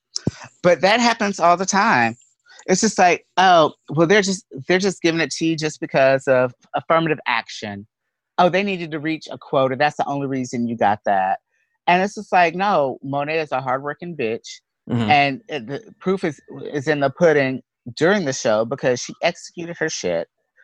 But that happens all the time. It's just like, oh, well, they're just they're just giving it to you just because of affirmative action. Oh, they needed to reach a quota. That's the only reason you got that. And it's just like, no, Monet is a hardworking bitch. Mm-hmm. And it, the proof is is in the pudding during the show because she executed her shit.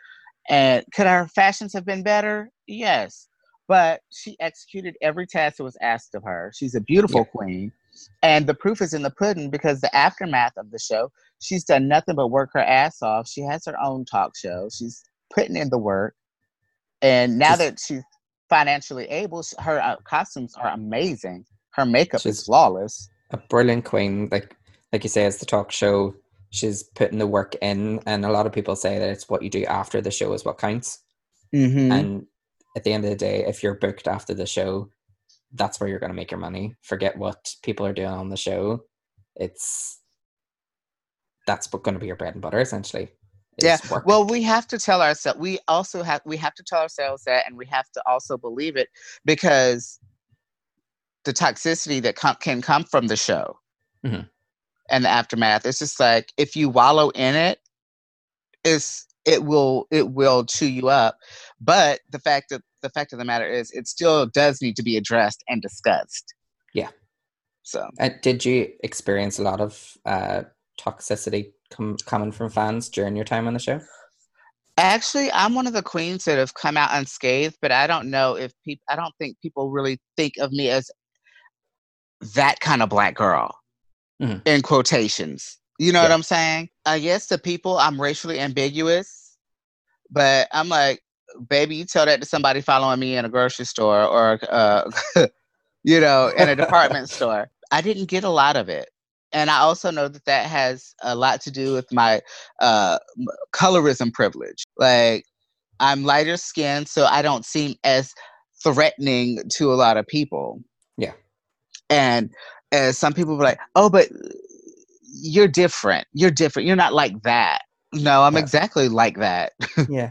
And could her fashions have been better? Yes. But she executed every task that was asked of her. She's a beautiful yeah. queen. And the proof is in the pudding because the aftermath of the show, she's done nothing but work her ass off. She has her own talk show. She's putting in the work. And now she's, that she's financially able, her uh, costumes are amazing. Her makeup is flawless. A brilliant queen. Like like you say, it's the talk show. She's putting the work in. And a lot of people say that it's what you do after the show is what counts. Mm-hmm. And at the end of the day, if you're booked after the show, that's where you're going to make your money. Forget what people are doing on the show. It's that's going to be your bread and butter, essentially. Yeah. Work. Well, we have to tell ourselves. We also have we have to tell ourselves that, and we have to also believe it because the toxicity that com- can come from the show mm-hmm. and the aftermath. It's just like if you wallow in it, it's it will it will chew you up. But the fact that the fact of the matter is, it still does need to be addressed and discussed. Yeah. So, uh, did you experience a lot of uh, toxicity com- coming from fans during your time on the show? Actually, I'm one of the queens that have come out unscathed, but I don't know if people. I don't think people really think of me as that kind of black girl. Mm-hmm. In quotations. You know yeah. what I'm saying? I guess to people, I'm racially ambiguous, but I'm like, baby, you tell that to somebody following me in a grocery store or, uh, you know, in a department store. I didn't get a lot of it. And I also know that that has a lot to do with my uh, colorism privilege. Like, I'm lighter skinned, so I don't seem as threatening to a lot of people. Yeah. And as some people were like, oh, but you're different. You're different. You're not like that. No, I'm yeah. exactly like that. yeah.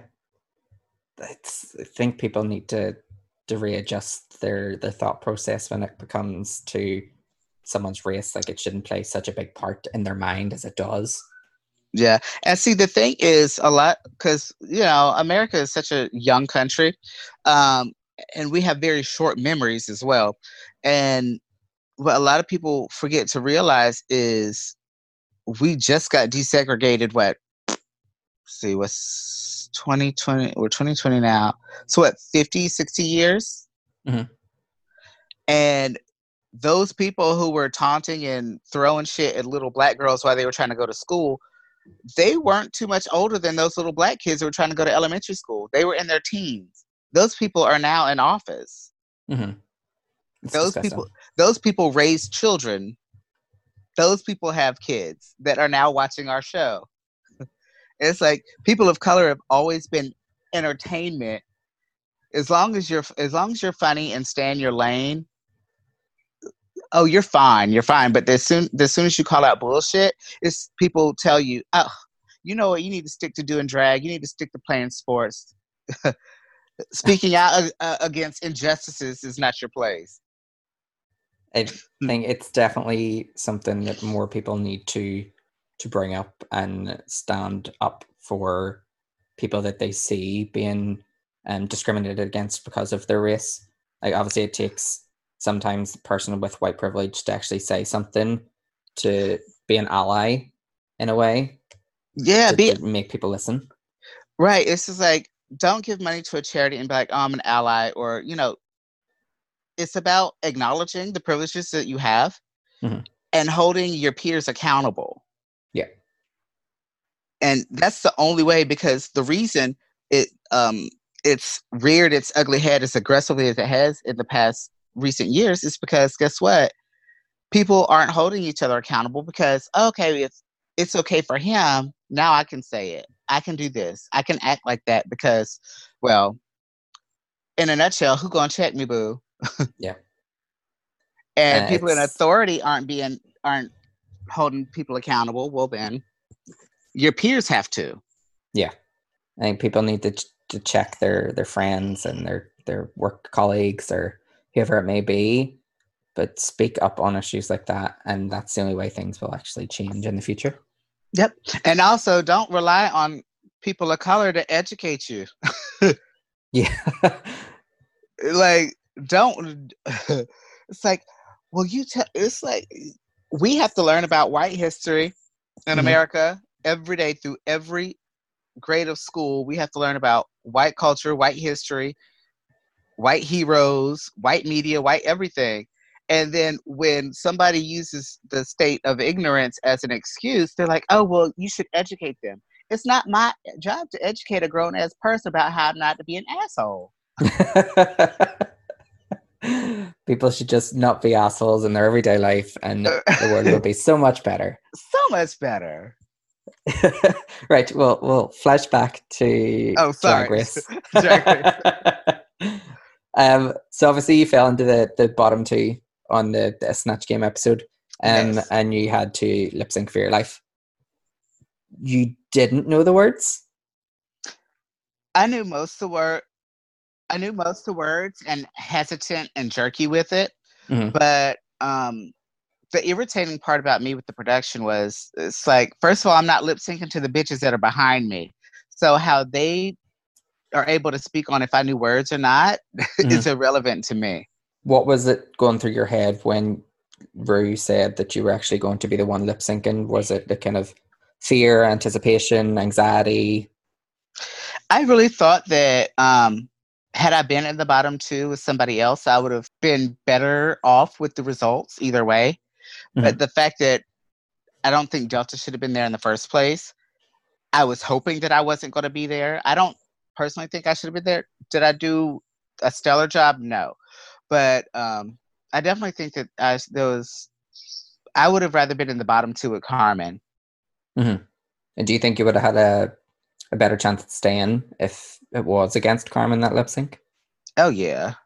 It's, I think people need to to readjust their, their thought process when it becomes to someone's race. Like, it shouldn't play such a big part in their mind as it does. Yeah. And see, the thing is a lot, because, you know, America is such a young country, um, and we have very short memories as well. And what a lot of people forget to realize is we just got desegregated, what, let's see, what's twenty twenty, we're twenty twenty now. So what, fifty, sixty years? Mm-hmm. And those people who were taunting and throwing shit at little black girls while they were trying to go to school, they weren't too much older than those little black kids who were trying to go to elementary school. They were in their teens. Those people are now in office. Mm-hmm. Those disgusting. people, those people raise children. Those people have kids that are now watching our show. It's like people of color have always been entertainment. As long as you're, as long as you're funny and stay in your lane, oh, you're fine, you're fine. But as soon, as soon as you call out bullshit, it's people tell you, oh, you know what, you need to stick to doing drag. You need to stick to playing sports. Speaking out uh, against injustices is not your place. I think it's definitely something that more people need to to bring up and stand up for people that they see being um, discriminated against because of their race. Like, obviously, it takes sometimes a person with white privilege to actually say something to be an ally in a way. Yeah, to, be, to make people listen. Right. It's just like, don't give money to a charity and be like, oh, I'm an ally, or, you know, it's about acknowledging the privileges that you have mm-hmm. and holding your peers accountable. Yeah. And that's the only way, because the reason it um, it's reared its ugly head as aggressively as it has in the past recent years is because guess what? People aren't holding each other accountable because, okay, if it's okay for him, now I can say it. I can do this. I can act like that because, well, in a nutshell, who gonna check me, boo? Yeah. And Uh, people in it's authority aren't being aren't holding people accountable. Well, then your peers have to. yeah. I think people need to ch- to check their their friends and their their work colleagues or whoever it may be, but speak up on issues like that, and that's the only way things will actually change in the future. Yep. And also, don't rely on people of color to educate you. Yeah. Like, don't. It's like, well, you tell. It's like we have to learn about white history in Mhm. America every day through every grade of school. We have to learn about white culture, white history, white heroes, white media, white everything. And then when somebody uses the state of ignorance as an excuse, they're like, oh, well, you should educate them. It's not my job to educate a grown ass person about how not to be an asshole. People should just not be assholes in their everyday life, and the world will be so much better. So much better. Right. Well, we'll flash back to Oh, sorry. Drag Race. Drag Race. um, so obviously you fell into the, the bottom two on the, the Snatch Game episode, um, Yes. and you had to lip sync for your life. You didn't know the words? I knew most of the word. I knew most of the words and hesitant and jerky with it. Mm-hmm. But um, the irritating part about me with the production was it's like, first of all, I'm not lip syncing to the bitches that are behind me. So how they are able to speak on if I knew words or not mm-hmm. is irrelevant to me. What was it going through your head when Rue said that you were actually going to be the one lip syncing? Was it the kind of fear, anticipation, anxiety? I really thought that um, had I been in the bottom two with somebody else, I would have been better off with the results either way. Mm-hmm. But the fact that I don't think Delta should have been there in the first place, I was hoping that I wasn't going to be there. I don't personally think I should have been there. Did I do a stellar job? No. But um, I definitely think that I, there was, I would have rather been in the bottom two with Carmen. Mm-hmm. And do you think you would have had a, a better chance at staying if it was against Carmen, that lip sync? Oh, yeah.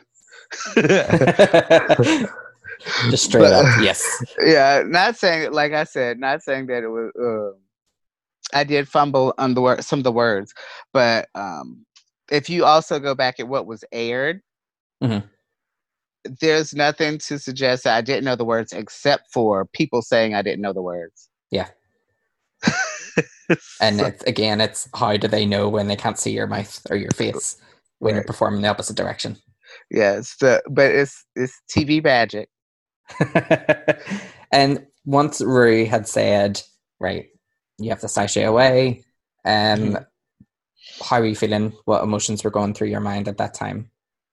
Just straight but, up, yes. Yeah, not saying, like I said, not saying that it was, uh, I did fumble on the word, some of the words, but um, if you also go back at what was aired, mm-hmm. there's nothing to suggest that I didn't know the words except for people saying I didn't know the words. Yeah. And so, it's, again, it's how do they know when they can't see your mouth or your face when right. you're performing the opposite direction? Yes, yeah, but it's it's T V magic. And once Rue had said, right, you have to sashay away, um, mm-hmm. how were you feeling? What emotions were going through your mind at that time?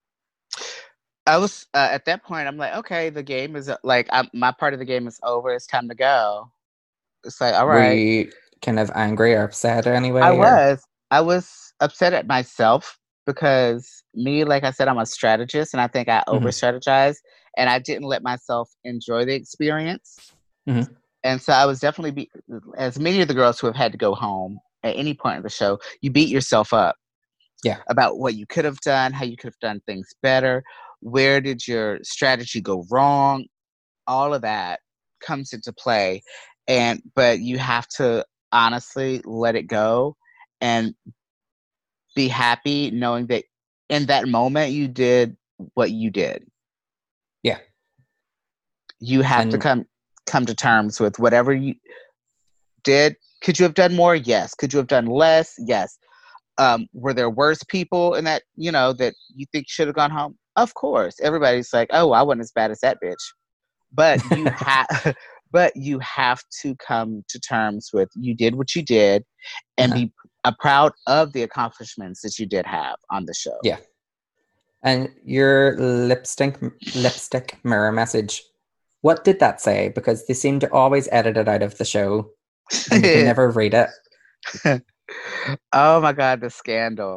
I was, uh, at that point, I'm like, okay, the game is, like, I'm, my part of the game is over. It's time to go. It's like, all right. Were you kind of angry or upset anyway? I or? was. I was upset at myself because me, like I said, I'm a strategist, and I think I over-strategized, mm-hmm. and I didn't let myself enjoy the experience. Mm-hmm. And so I was definitely, be, as many of the girls who have had to go home at any point of the show, you beat yourself up. Yeah. About what you could have done, how you could have done things better, where did your strategy go wrong? All of that comes into play. And but you have to honestly let it go and be happy knowing that in that moment you did what you did. Yeah. You have and- to come come to terms with whatever you did. Could you have done more? Yes. Could you have done less? Yes. Um, were there worse people in that, you know, that you think should have gone home? Of course. Everybody's like, oh, I wasn't as bad as that bitch. But you have but you have to come to terms with you did what you did and uh-huh. be uh, proud of the accomplishments that you did have on the show. Yeah. And your lipstick lipstick mirror message, what did that say? Because they seem to always edit it out of the show and you can never read it. Oh my God, the scandal.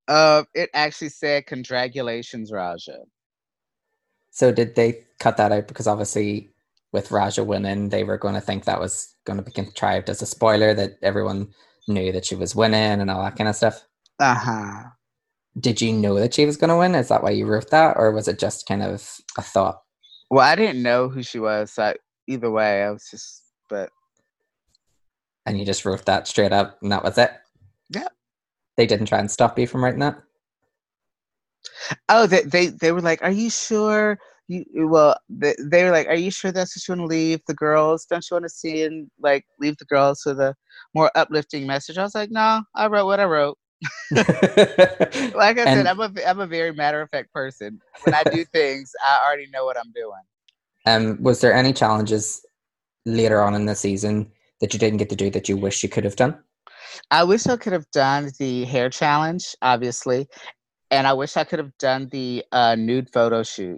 Uh, it actually said congratulations, Raja. So did they cut that out because obviously with Raja winning, they were going to think that was going to be contrived as a spoiler that everyone knew that she was winning and all that kind of stuff? Uh-huh. Did you know that she was going to win? Is that why you wrote that, or was it just kind of a thought? Well, I didn't know who she was, so I, either way, I was just, but. And you just wrote that straight up, and that was it? Yeah. They didn't try and stop you from writing that? Oh, they they, they were like, are you sure? You, well, they, they were like, are you sure that's what you want to leave the girls? Don't you want to see and like leave the girls with a more uplifting message? I was like, no, I wrote what I wrote. Like I said, and, I'm a I'm a very matter of fact person. When I do things, I already know what I'm doing. um, was there any challenges later on in the season that you didn't get to do that you wish you could have done? I wish I could have done the hair challenge, obviously, and I wish I could have done the uh, nude photo shoot.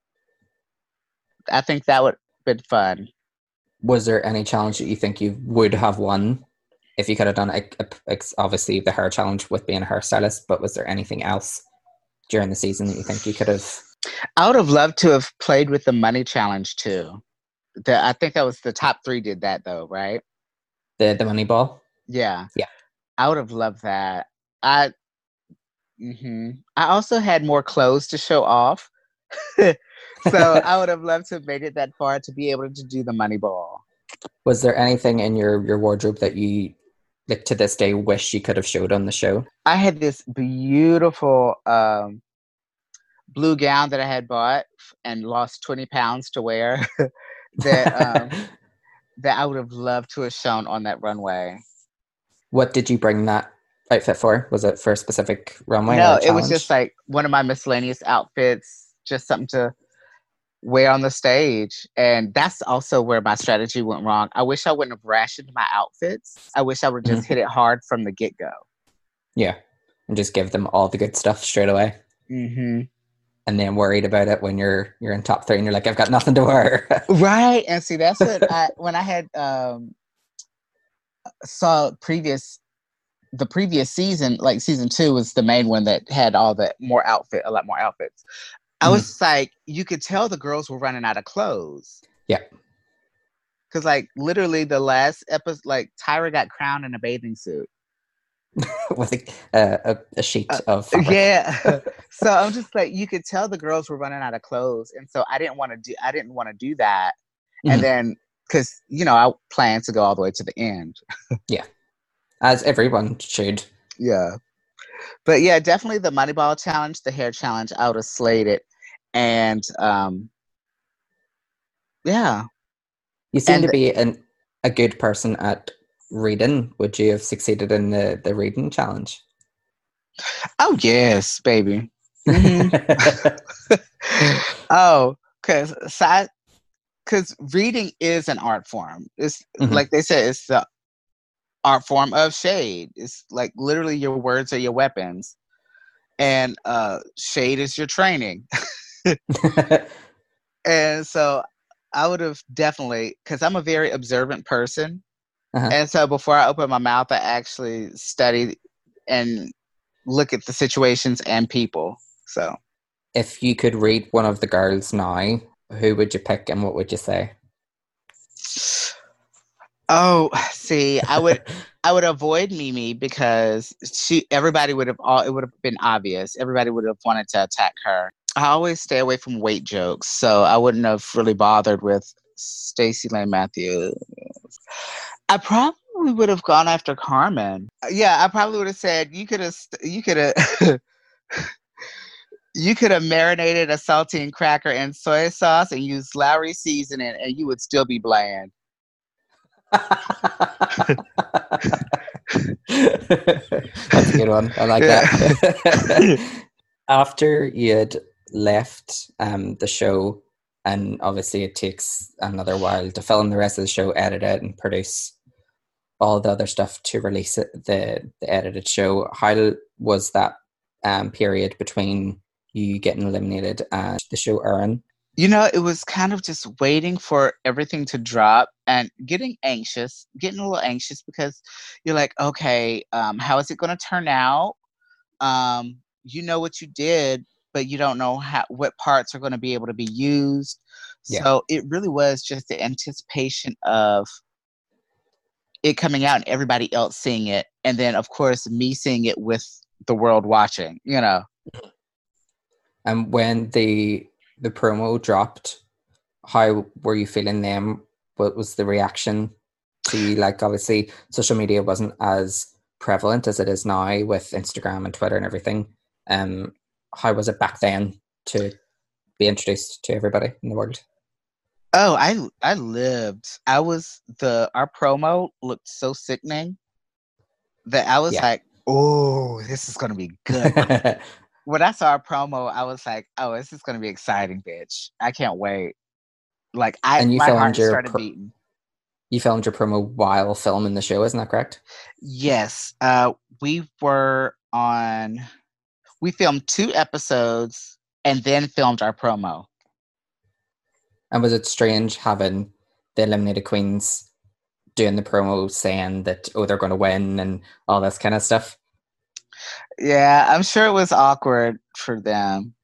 I think that would have been fun. Was there any challenge that you think you would have won if you could have done it? Obviously, the hair challenge with being a hairstylist, but was there anything else during the season that you think you could have? I would have loved to have played with the money challenge too. The, I think that was the top three did that though, right? The the money ball? Yeah. Yeah. I would have loved that. I mm-hmm. I also had more clothes to show off. So I would have loved to have made it that far to be able to do the money ball. Was there anything in your, your wardrobe that you, like to this day, wish you could have showed on the show? I had this beautiful um, blue gown that I had bought and lost twenty pounds to wear that um, that I would have loved to have shown on that runway. What did you bring that outfit for? Was it for a specific runway? No, or it was just like one of my miscellaneous outfits, just something to wear on the stage. And that's also where my strategy went wrong. I wish I wouldn't have rationed my outfits. I wish I would have just mm-hmm. hit it hard from the get-go. Yeah. And just give them all the good stuff straight away. Mm-hmm. And then worried about it when you're you're in top three and you're like, I've got nothing to wear. Right. And see, that's what I, when I had um, saw previous, the previous season, like season two was the main one that had all the more outfit, a lot more outfits. I was mm. like, you could tell the girls were running out of clothes. Yeah. Because, like, literally the last episode, like, Tyra got crowned in a bathing suit. With a, uh, a, a sheet uh, of fabric. Yeah. So I'm just like, you could tell the girls were running out of clothes. And so I didn't want to do, I didn't want to do that. Mm-hmm. And then, because, you know, I planned to go all the way to the end. Yeah. As everyone should. Yeah. But yeah, definitely the money ball challenge, the hair challenge, I would have slayed it. And um, yeah. You seem and to be an, a good person at reading. Would you have succeeded in the, the reading challenge? Oh, yes, baby. Mm-hmm. Oh, because because reading is an art form. It's mm-hmm. like they said, it's the art form of shade. It's like literally your words are your weapons. And uh, shade is your training. And so I would have definitely, because I'm a very observant person. Uh-huh. And so before I open my mouth, I actually study and look at the situations and people. So if you could read one of the girls now, who would you pick and what would you say? Oh, see, I would I would avoid Mimi because she everybody would have all it would have been obvious. Everybody would have wanted to attack her. I always stay away from weight jokes, so I wouldn't have really bothered with Stacey Lane Matthews. I probably would have gone after Carmen. Yeah, I probably would have said you could have you could have you could have marinated a saltine cracker in soy sauce and used Lowry seasoning, and you would still be bland. That's a good one. I like yeah. that. After you had left um, the show, and obviously it takes another while to film the rest of the show, edit it, and produce all the other stuff to release it, the, the edited show. How was that um, period between you getting eliminated and the show airing? You know, it was kind of just waiting for everything to drop and getting anxious, getting a little anxious because you're like, okay, um, how is it going to turn out? um, you know what you did, but you don't know how what parts are going to be able to be used. Yeah. So it really was just the anticipation of it coming out and everybody else seeing it, and then of course me seeing it with the world watching. You know. And when the the promo dropped, how were you feeling then? What was the reaction to you? Like, obviously, social media wasn't as prevalent as it is now with Instagram and Twitter and everything. Um, how was it back then to be introduced to everybody in the world? Oh, I I lived. I was the our promo looked so sickening that I was Yeah. like, oh, this is gonna be good. When I saw our promo, I was like, oh, this is gonna be exciting, bitch. I can't wait. Like I And you my filmed heart your started pro- beating. you filmed your promo while filming the show, isn't that correct? Yes. Uh we were on we filmed two episodes and then filmed our promo. And was it strange having the eliminated queens doing the promo saying that, oh, they're going to win and all this kind of stuff? Yeah, I'm sure it was awkward for them.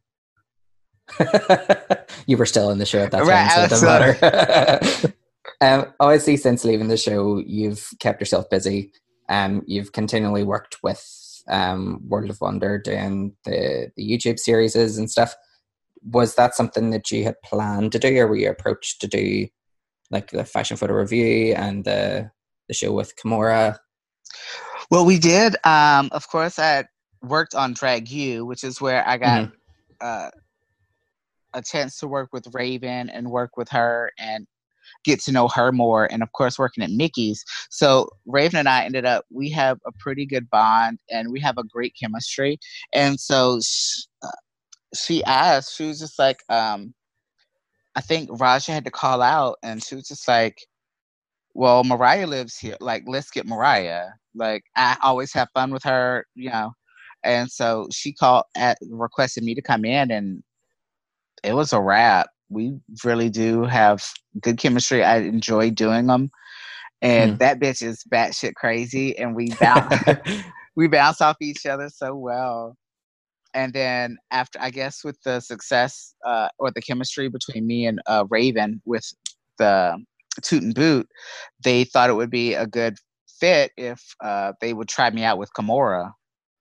You were still in the show at that Right, time, so I it was, doesn't uh, matter. um, obviously, since leaving the show, you've kept yourself busy. Um, you've continually worked with um, World of Wonder doing the, the YouTube series and stuff. Was that something that you had planned to do, or were you approached to do like the fashion photo review and the the show with Kimora? Well, we did. Um, of course, I worked on Drag U, which is where I got Mm-hmm. uh, a chance to work with Raven and work with her and get to know her more. And of course, working at Mickey's. So Raven and I ended up, we have a pretty good bond and we have a great chemistry. And so she, uh, she asked, she was just like, um, I think Raja had to call out and she was just like, well, Mariah lives here. Like, let's get Mariah. Like, I always have fun with her, you know. And so she called at requested me to come in, and it was a wrap. We really do have good chemistry. I enjoy doing them, and Mm. that bitch is batshit crazy, and we bounce we bounce off each other so well. And then after, I guess, with the success uh, or the chemistry between me and uh, Raven with the Toot and Boot, they thought it would be a good fit if uh, they would try me out with Kimora.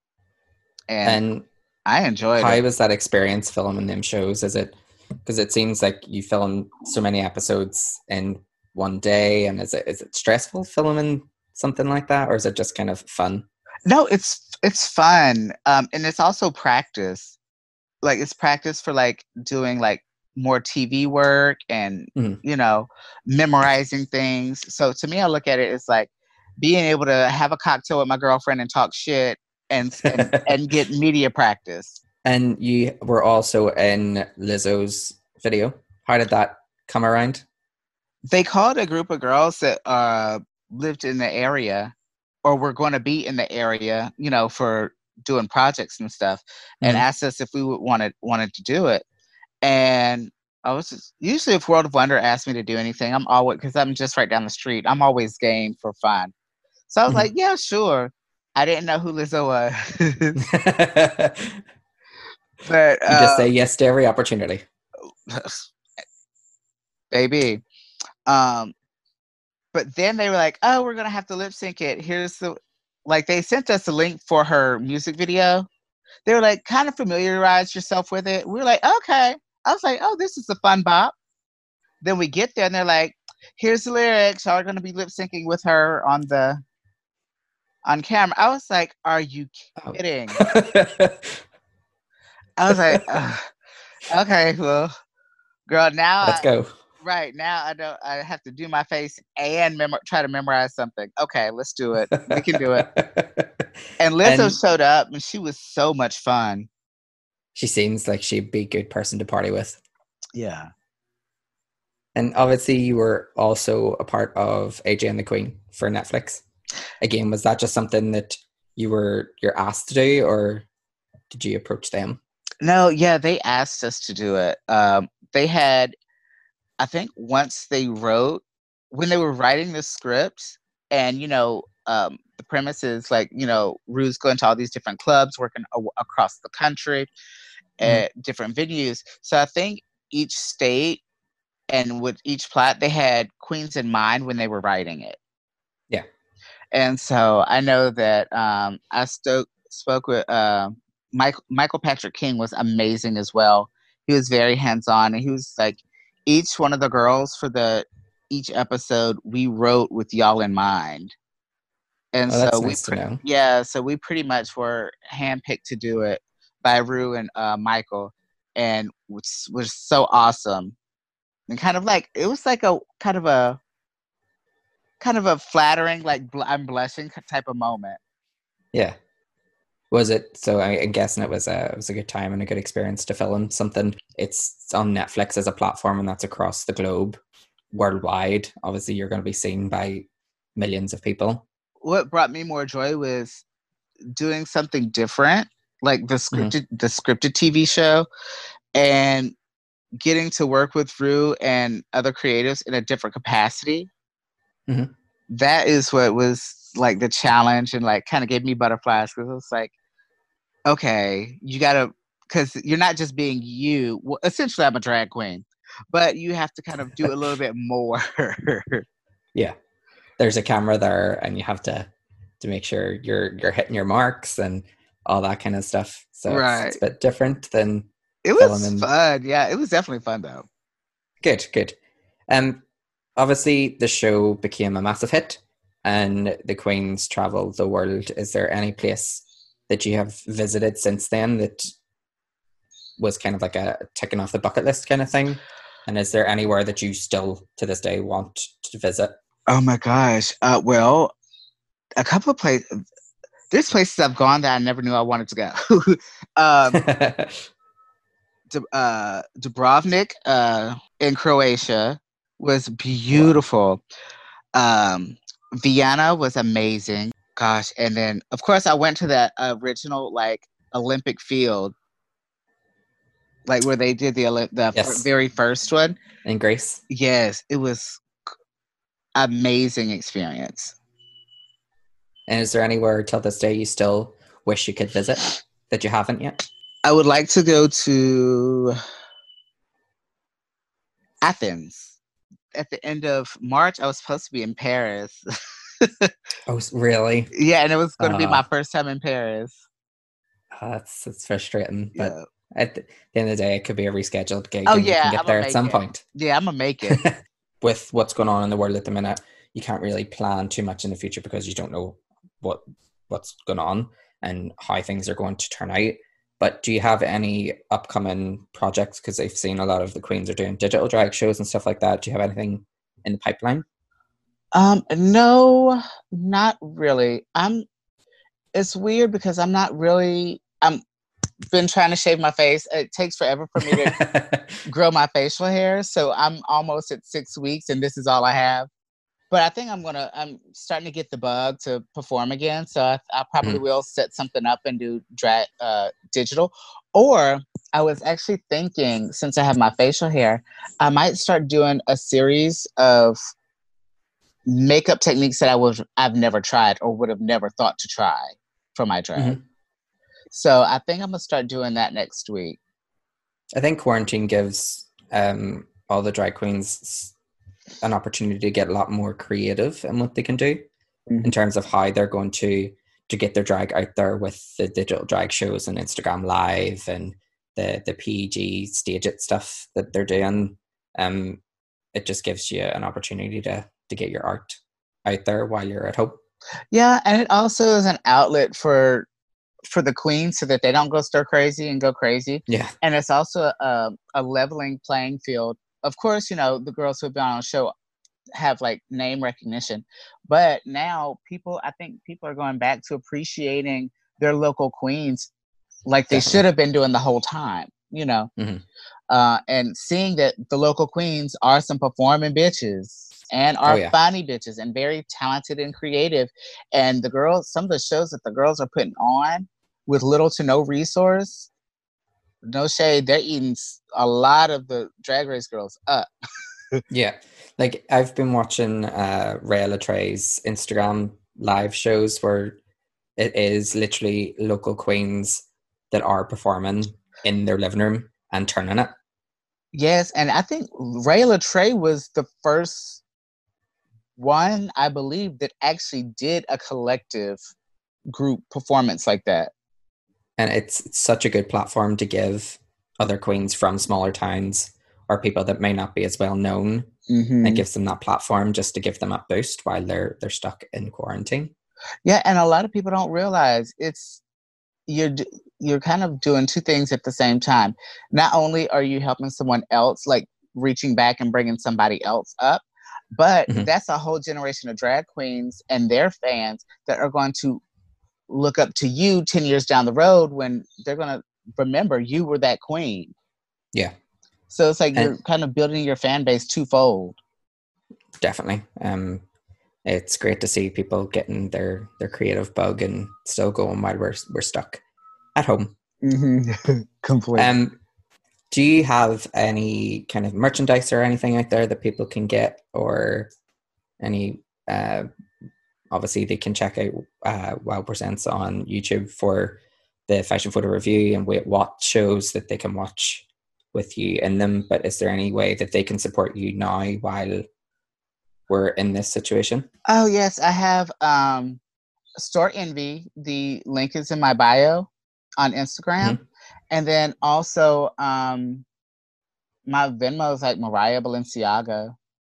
And And I enjoyed how it. was that experience filming them shows? Is it because it seems like you film so many episodes in one day, and is it is it stressful filming something like that, or is it just kind of fun? No, it's it's fun, um, and it's also practice. Like it's practice for like doing like more T V work and Mm. you know memorizing things. So to me, I look at it as like being able to have a cocktail with my girlfriend and talk shit and and and get media practice. And you were also in Lizzo's video. How did that come around? They called a group of girls that uh, lived in the area or were going to be in the area, you know, for doing projects and stuff, and Mm-hmm. asked us if we would wanted wanted to do it. And I was just, usually if World of Wonder asked me to do anything, I'm always because I'm just right down the street. I'm always game for fun. So I was Mm-hmm. like, yeah, sure. I didn't know who Lizzo was, but You just uh, say yes to every opportunity. baby. Um, but then they were like, "Oh, we're gonna have to lip sync it. Here's the like." They sent us a link for her music video. They were like, "Kind of familiarize yourself with it." We were like, "Okay." I was like, "Oh, this is a fun bop." Then we get there and they're like, "Here's the lyrics. Y'all are gonna be lip syncing with her on the on camera." I was like, "Are you Oh. kidding?" I was like, Ugh. "Okay, well, girl, now Let's I." go. Right now, I don't. I have to do my face and mem- try to memorize something. Okay, let's do it. We can do it. And Lizzo And showed up, and she was so much fun. she seems like she'd be a good person to party with. Yeah. And obviously, you were also a part of A J and the Queen for Netflix. Again, was that just something that you were you're asked to do, or did you approach them? No, yeah, they asked us to do it. Um, they had, I think, once they wrote when they were writing the script, and you know, um, the premises, like, you know, Rue's going to all these different clubs, working a- across the country at mm-hmm. different venues. So I think each state and with each plot, they had queens in mind when they were writing it. Yeah. And so I know that um, I sto- spoke with uh, Mike, Michael Patrick King was amazing as well. He was very hands-on, and he was like, each one of the girls for the each episode we wrote with y'all in mind. And oh, that's so nice we pre- to know. yeah, so we pretty much were handpicked to do it by Rue and uh, Michael, and was was so awesome. And kind of like it was like a kind of a kind of a flattering, like bl- I'm blushing type of moment. Yeah. Was it? So I, I'm guessing it was a it was a good time and a good experience to film something. It's on Netflix as a platform, and that's across the globe, worldwide. Obviously, you're going to be seen by millions of people. What brought me more joy was doing something different, like the scripted mm-hmm. the scripted T V show, and getting to work with Rue and other creatives in a different capacity. Mm-hmm. That is what was like the challenge, and like kind of gave me butterflies, because it was like, okay, you gotta, because you're not just being you. Well, essentially, I'm a drag queen, but you have to kind of do a little bit more. Yeah, there's a camera there, and you have to to make sure you're you're hitting your marks and all that kind of stuff. So right. it's, it's a bit different than it was filming. Fun. Yeah, it was definitely fun though. Good, good. Um, obviously the show became a massive hit, and the queens travel the world. Is there any place that you have visited since then that was kind of like a ticking off the bucket list kind of thing? And is there anywhere that you still to this day want to visit? Oh my gosh. Uh, well, a couple of places. There's places I've gone that I never knew I wanted to go. um, uh, Dubrovnik uh, in Croatia was beautiful. Wow. Um, Vienna was amazing. Gosh, and then of course I went to that original like Olympic field, like where they did the the yes. very first one in Greece. Yes, it was amazing experience. And is there anywhere till this day you still wish you could visit that you haven't yet? I would like to go to Athens. At the end of March, I was supposed to be in Paris. Oh, really? Yeah, and it was going to uh, be my first time in Paris. Uh, that's that's frustrating, but yeah. at the end of the day, it could be a rescheduled gig. Oh, and yeah, you can get I'm there at some it. point. Yeah, I'm gonna make it. With what's going on in the world at the minute, you can't really plan too much in the future because you don't know what what's going on and how things are going to turn out. But do you have any upcoming projects? Because I've seen a lot of the queens are doing digital drag shows and stuff like that. Do you have anything in the pipeline? Um, no, not really. I'm. It's weird because I'm not really. I'm been trying to shave my face. It takes forever for me to grow my facial hair, so I'm almost at six weeks, and this is all I have. But I think I'm gonna. I'm starting to get the bug to perform again, so I, I probably mm. will set something up and do drag uh, digital. Or I was actually thinking, since I have my facial hair, I might start doing a series of makeup techniques that I was I've never tried or would have never thought to try for my drag. Mm-hmm. So I think I'm gonna start doing that next week. I think quarantine gives um, all the drag queens an opportunity to get a lot more creative in what they can do mm-hmm. in terms of how they're going to to get their drag out there with the digital drag shows and Instagram Live and the the P G stage it stuff that they're doing. Um, it just gives you an opportunity to to get your art out there while you're at home. Yeah, and it also is an outlet for for the queens so that they don't go stir crazy and go crazy. Yeah, and it's also a, a leveling playing field. Of course, you know, the girls who've been on the show have like name recognition, but now people, I think people are going back to appreciating their local queens like they Definitely. should have been doing the whole time, you know, mm-hmm. uh, and seeing that the local queens are some performing bitches and are oh, yeah. funny bitches and very talented and creative. And the girls, some of the shows that the girls are putting on with little to no resource, no shade, they're eating a lot of the Drag Race girls up. Yeah, like I've been watching uh, Rhea Latrey's Instagram live shows where it is literally local queens that are performing in their living room and turning it. Yes, and I think Rayla Trey was the first one, I believe, that actually did a collective group performance like that. And it's, it's such a good platform to give other queens from smaller towns or people that may not be as well known. Mm-hmm. It gives them that platform just to give them a boost while they're they're stuck in quarantine. Yeah, and a lot of people don't realize it's you're you're kind of doing two things at the same time. Not only are you helping someone else, like reaching back and bringing somebody else up, but mm-hmm. that's a whole generation of drag queens and their fans that are going to look up to you ten years down the road when they're going to remember you were that queen. Yeah. So it's like and you're kind of building your fan base twofold. Definitely. Um, it's great to see people getting their, their creative bug and still going while we're we're stuck at home. Mm-hmm. Completely. Um, do you have any kind of merchandise or anything out there that people can get, or any? Uh, obviously, they can check out uh, Wow Presents on YouTube for the fashion photo review and what shows that they can watch with you in them. But is there any way that they can support you now while we're in this situation? Oh yes, I have um, Store Envy. The link is in my bio on Instagram, mm-hmm. and then also um, my Venmo is like Mariah Balenciaga.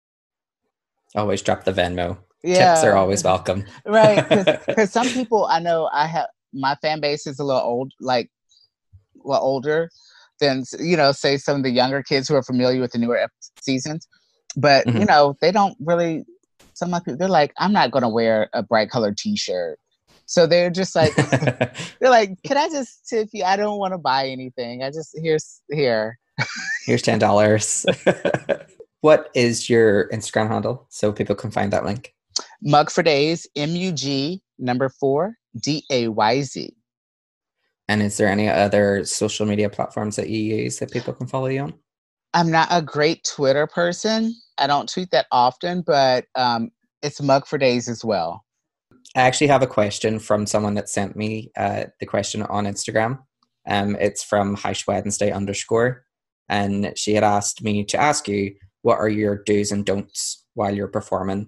Always drop the Venmo. Yeah. Tips are always welcome. Right, because some people I know I have my fan base is a little old, like a little older than, you know, say some of the younger kids who are familiar with the newer seasons. But, mm-hmm. you know, they don't really, some of people, they're like, I'm not going to wear a bright colored t-shirt. So they're just like, they're like, can I just tip you? I don't want to buy anything. I just, here's, here. Here's ten dollars. What is your Instagram handle so people can find that link? Mug for Days, M U G number four, D A Y Z. And is there any other social media platforms that you use that people can follow you on? I'm not a great Twitter person. I don't tweet that often, but um, it's Mug for Days as well. I actually have a question from someone that sent me uh, the question on Instagram. Um, it's from Hash Wednesday underscore. And she had asked me to ask you, what are your do's and don'ts while you're performing?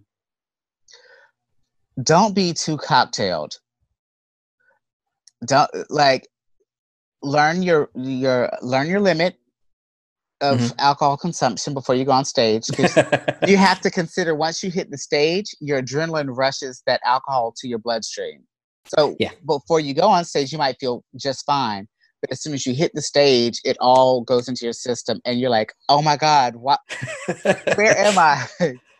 Don't be too cocktailed. Don't like learn your your learn your limit of mm-hmm. alcohol consumption before you go on stage. You have to consider once you hit the stage, your adrenaline rushes that alcohol to your bloodstream. So yeah. before you go on stage, you might feel just fine. But as soon as you hit the stage, it all goes into your system and you're like, oh my God, what? Where am I?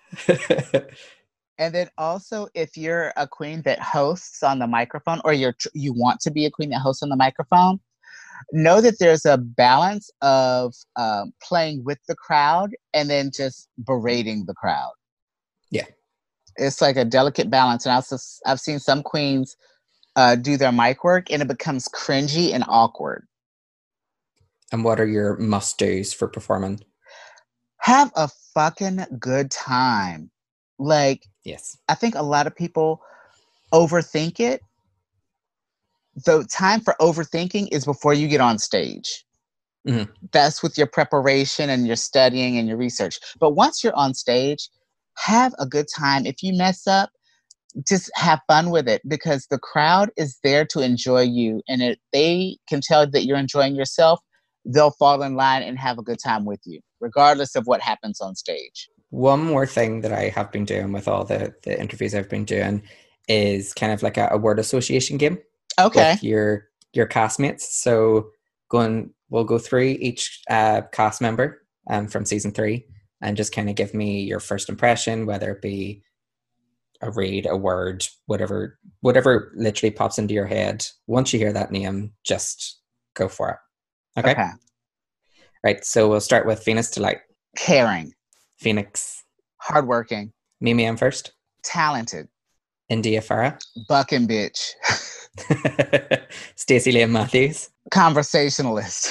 And then also, if you're a queen that hosts on the microphone, or you're you want to be a queen that hosts on the microphone, know that there's a balance of um, playing with the crowd and then just berating the crowd. Yeah. It's like a delicate balance. And I've, I've seen some queens uh, do their mic work and it becomes cringy and awkward. And what are your must-dos for performing? Have a fucking good time. Like, yes, I think a lot of people overthink it. The time for overthinking is before you get on stage. Mm-hmm. That's with your preparation and your studying and your research. But once you're on stage, have a good time. If you mess up, just have fun with it, because the crowd is there to enjoy you. And if they can tell that you're enjoying yourself, they'll fall in line and have a good time with you, regardless of what happens on stage. One more thing that I have been doing with all the, the interviews I've been doing is kind of like a, a word association game. Okay. With your your castmates. So going, we'll go through each uh, cast member um, from season three and just kind of give me your first impression, whether it be a read, a word, whatever, whatever literally pops into your head. Once you hear that name, just go for it. Okay. Okay. Right. So we'll start with Phoenix Delight. Caring. Phoenix. Hardworking. Mimi M first. Talented. India Farah. Bucking bitch. Stacey Liam Matthews. Conversationalist.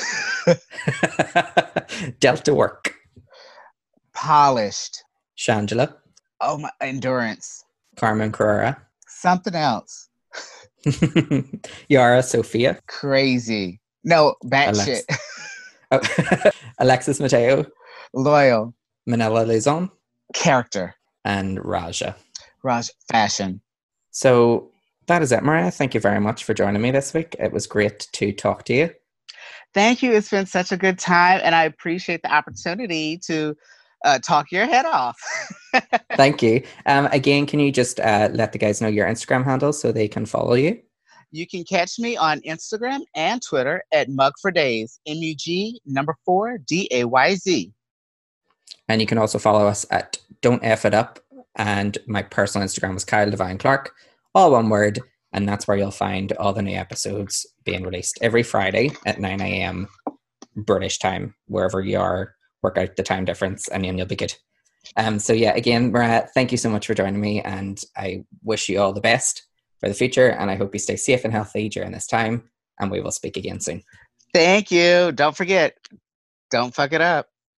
Delta Work. Polished. Shangela. Oh my, endurance. Carmen Carrera. Something else. Yara Sophia. Crazy. No, batshit. Alex- oh. Alexis Mateo. Loyal. Manila Luzon. Character. And Raja. Raj, fashion. So that is it, Mariah. Thank you very much for joining me this week. It was great to talk to you. Thank you. It's been such a good time, and I appreciate the opportunity to uh, talk your head off. Thank you. Um, again, can you just uh, let the guys know your Instagram handle so they can follow you? You can catch me on Instagram and Twitter at Mug for Days, M U G number four D A Y Z. And you can also follow us at Don't F It Up. And my personal Instagram was Kyle Devine Clark, all one word. And that's where you'll find all the new episodes being released every Friday at nine a.m. British time, wherever you are. Work out the time difference and then you'll be good. Um, so yeah, again, Mariah, thank you so much for joining me. And I wish you all the best for the future. And I hope you stay safe and healthy during this time. And we will speak again soon. Thank you. Don't forget, don't fuck it up.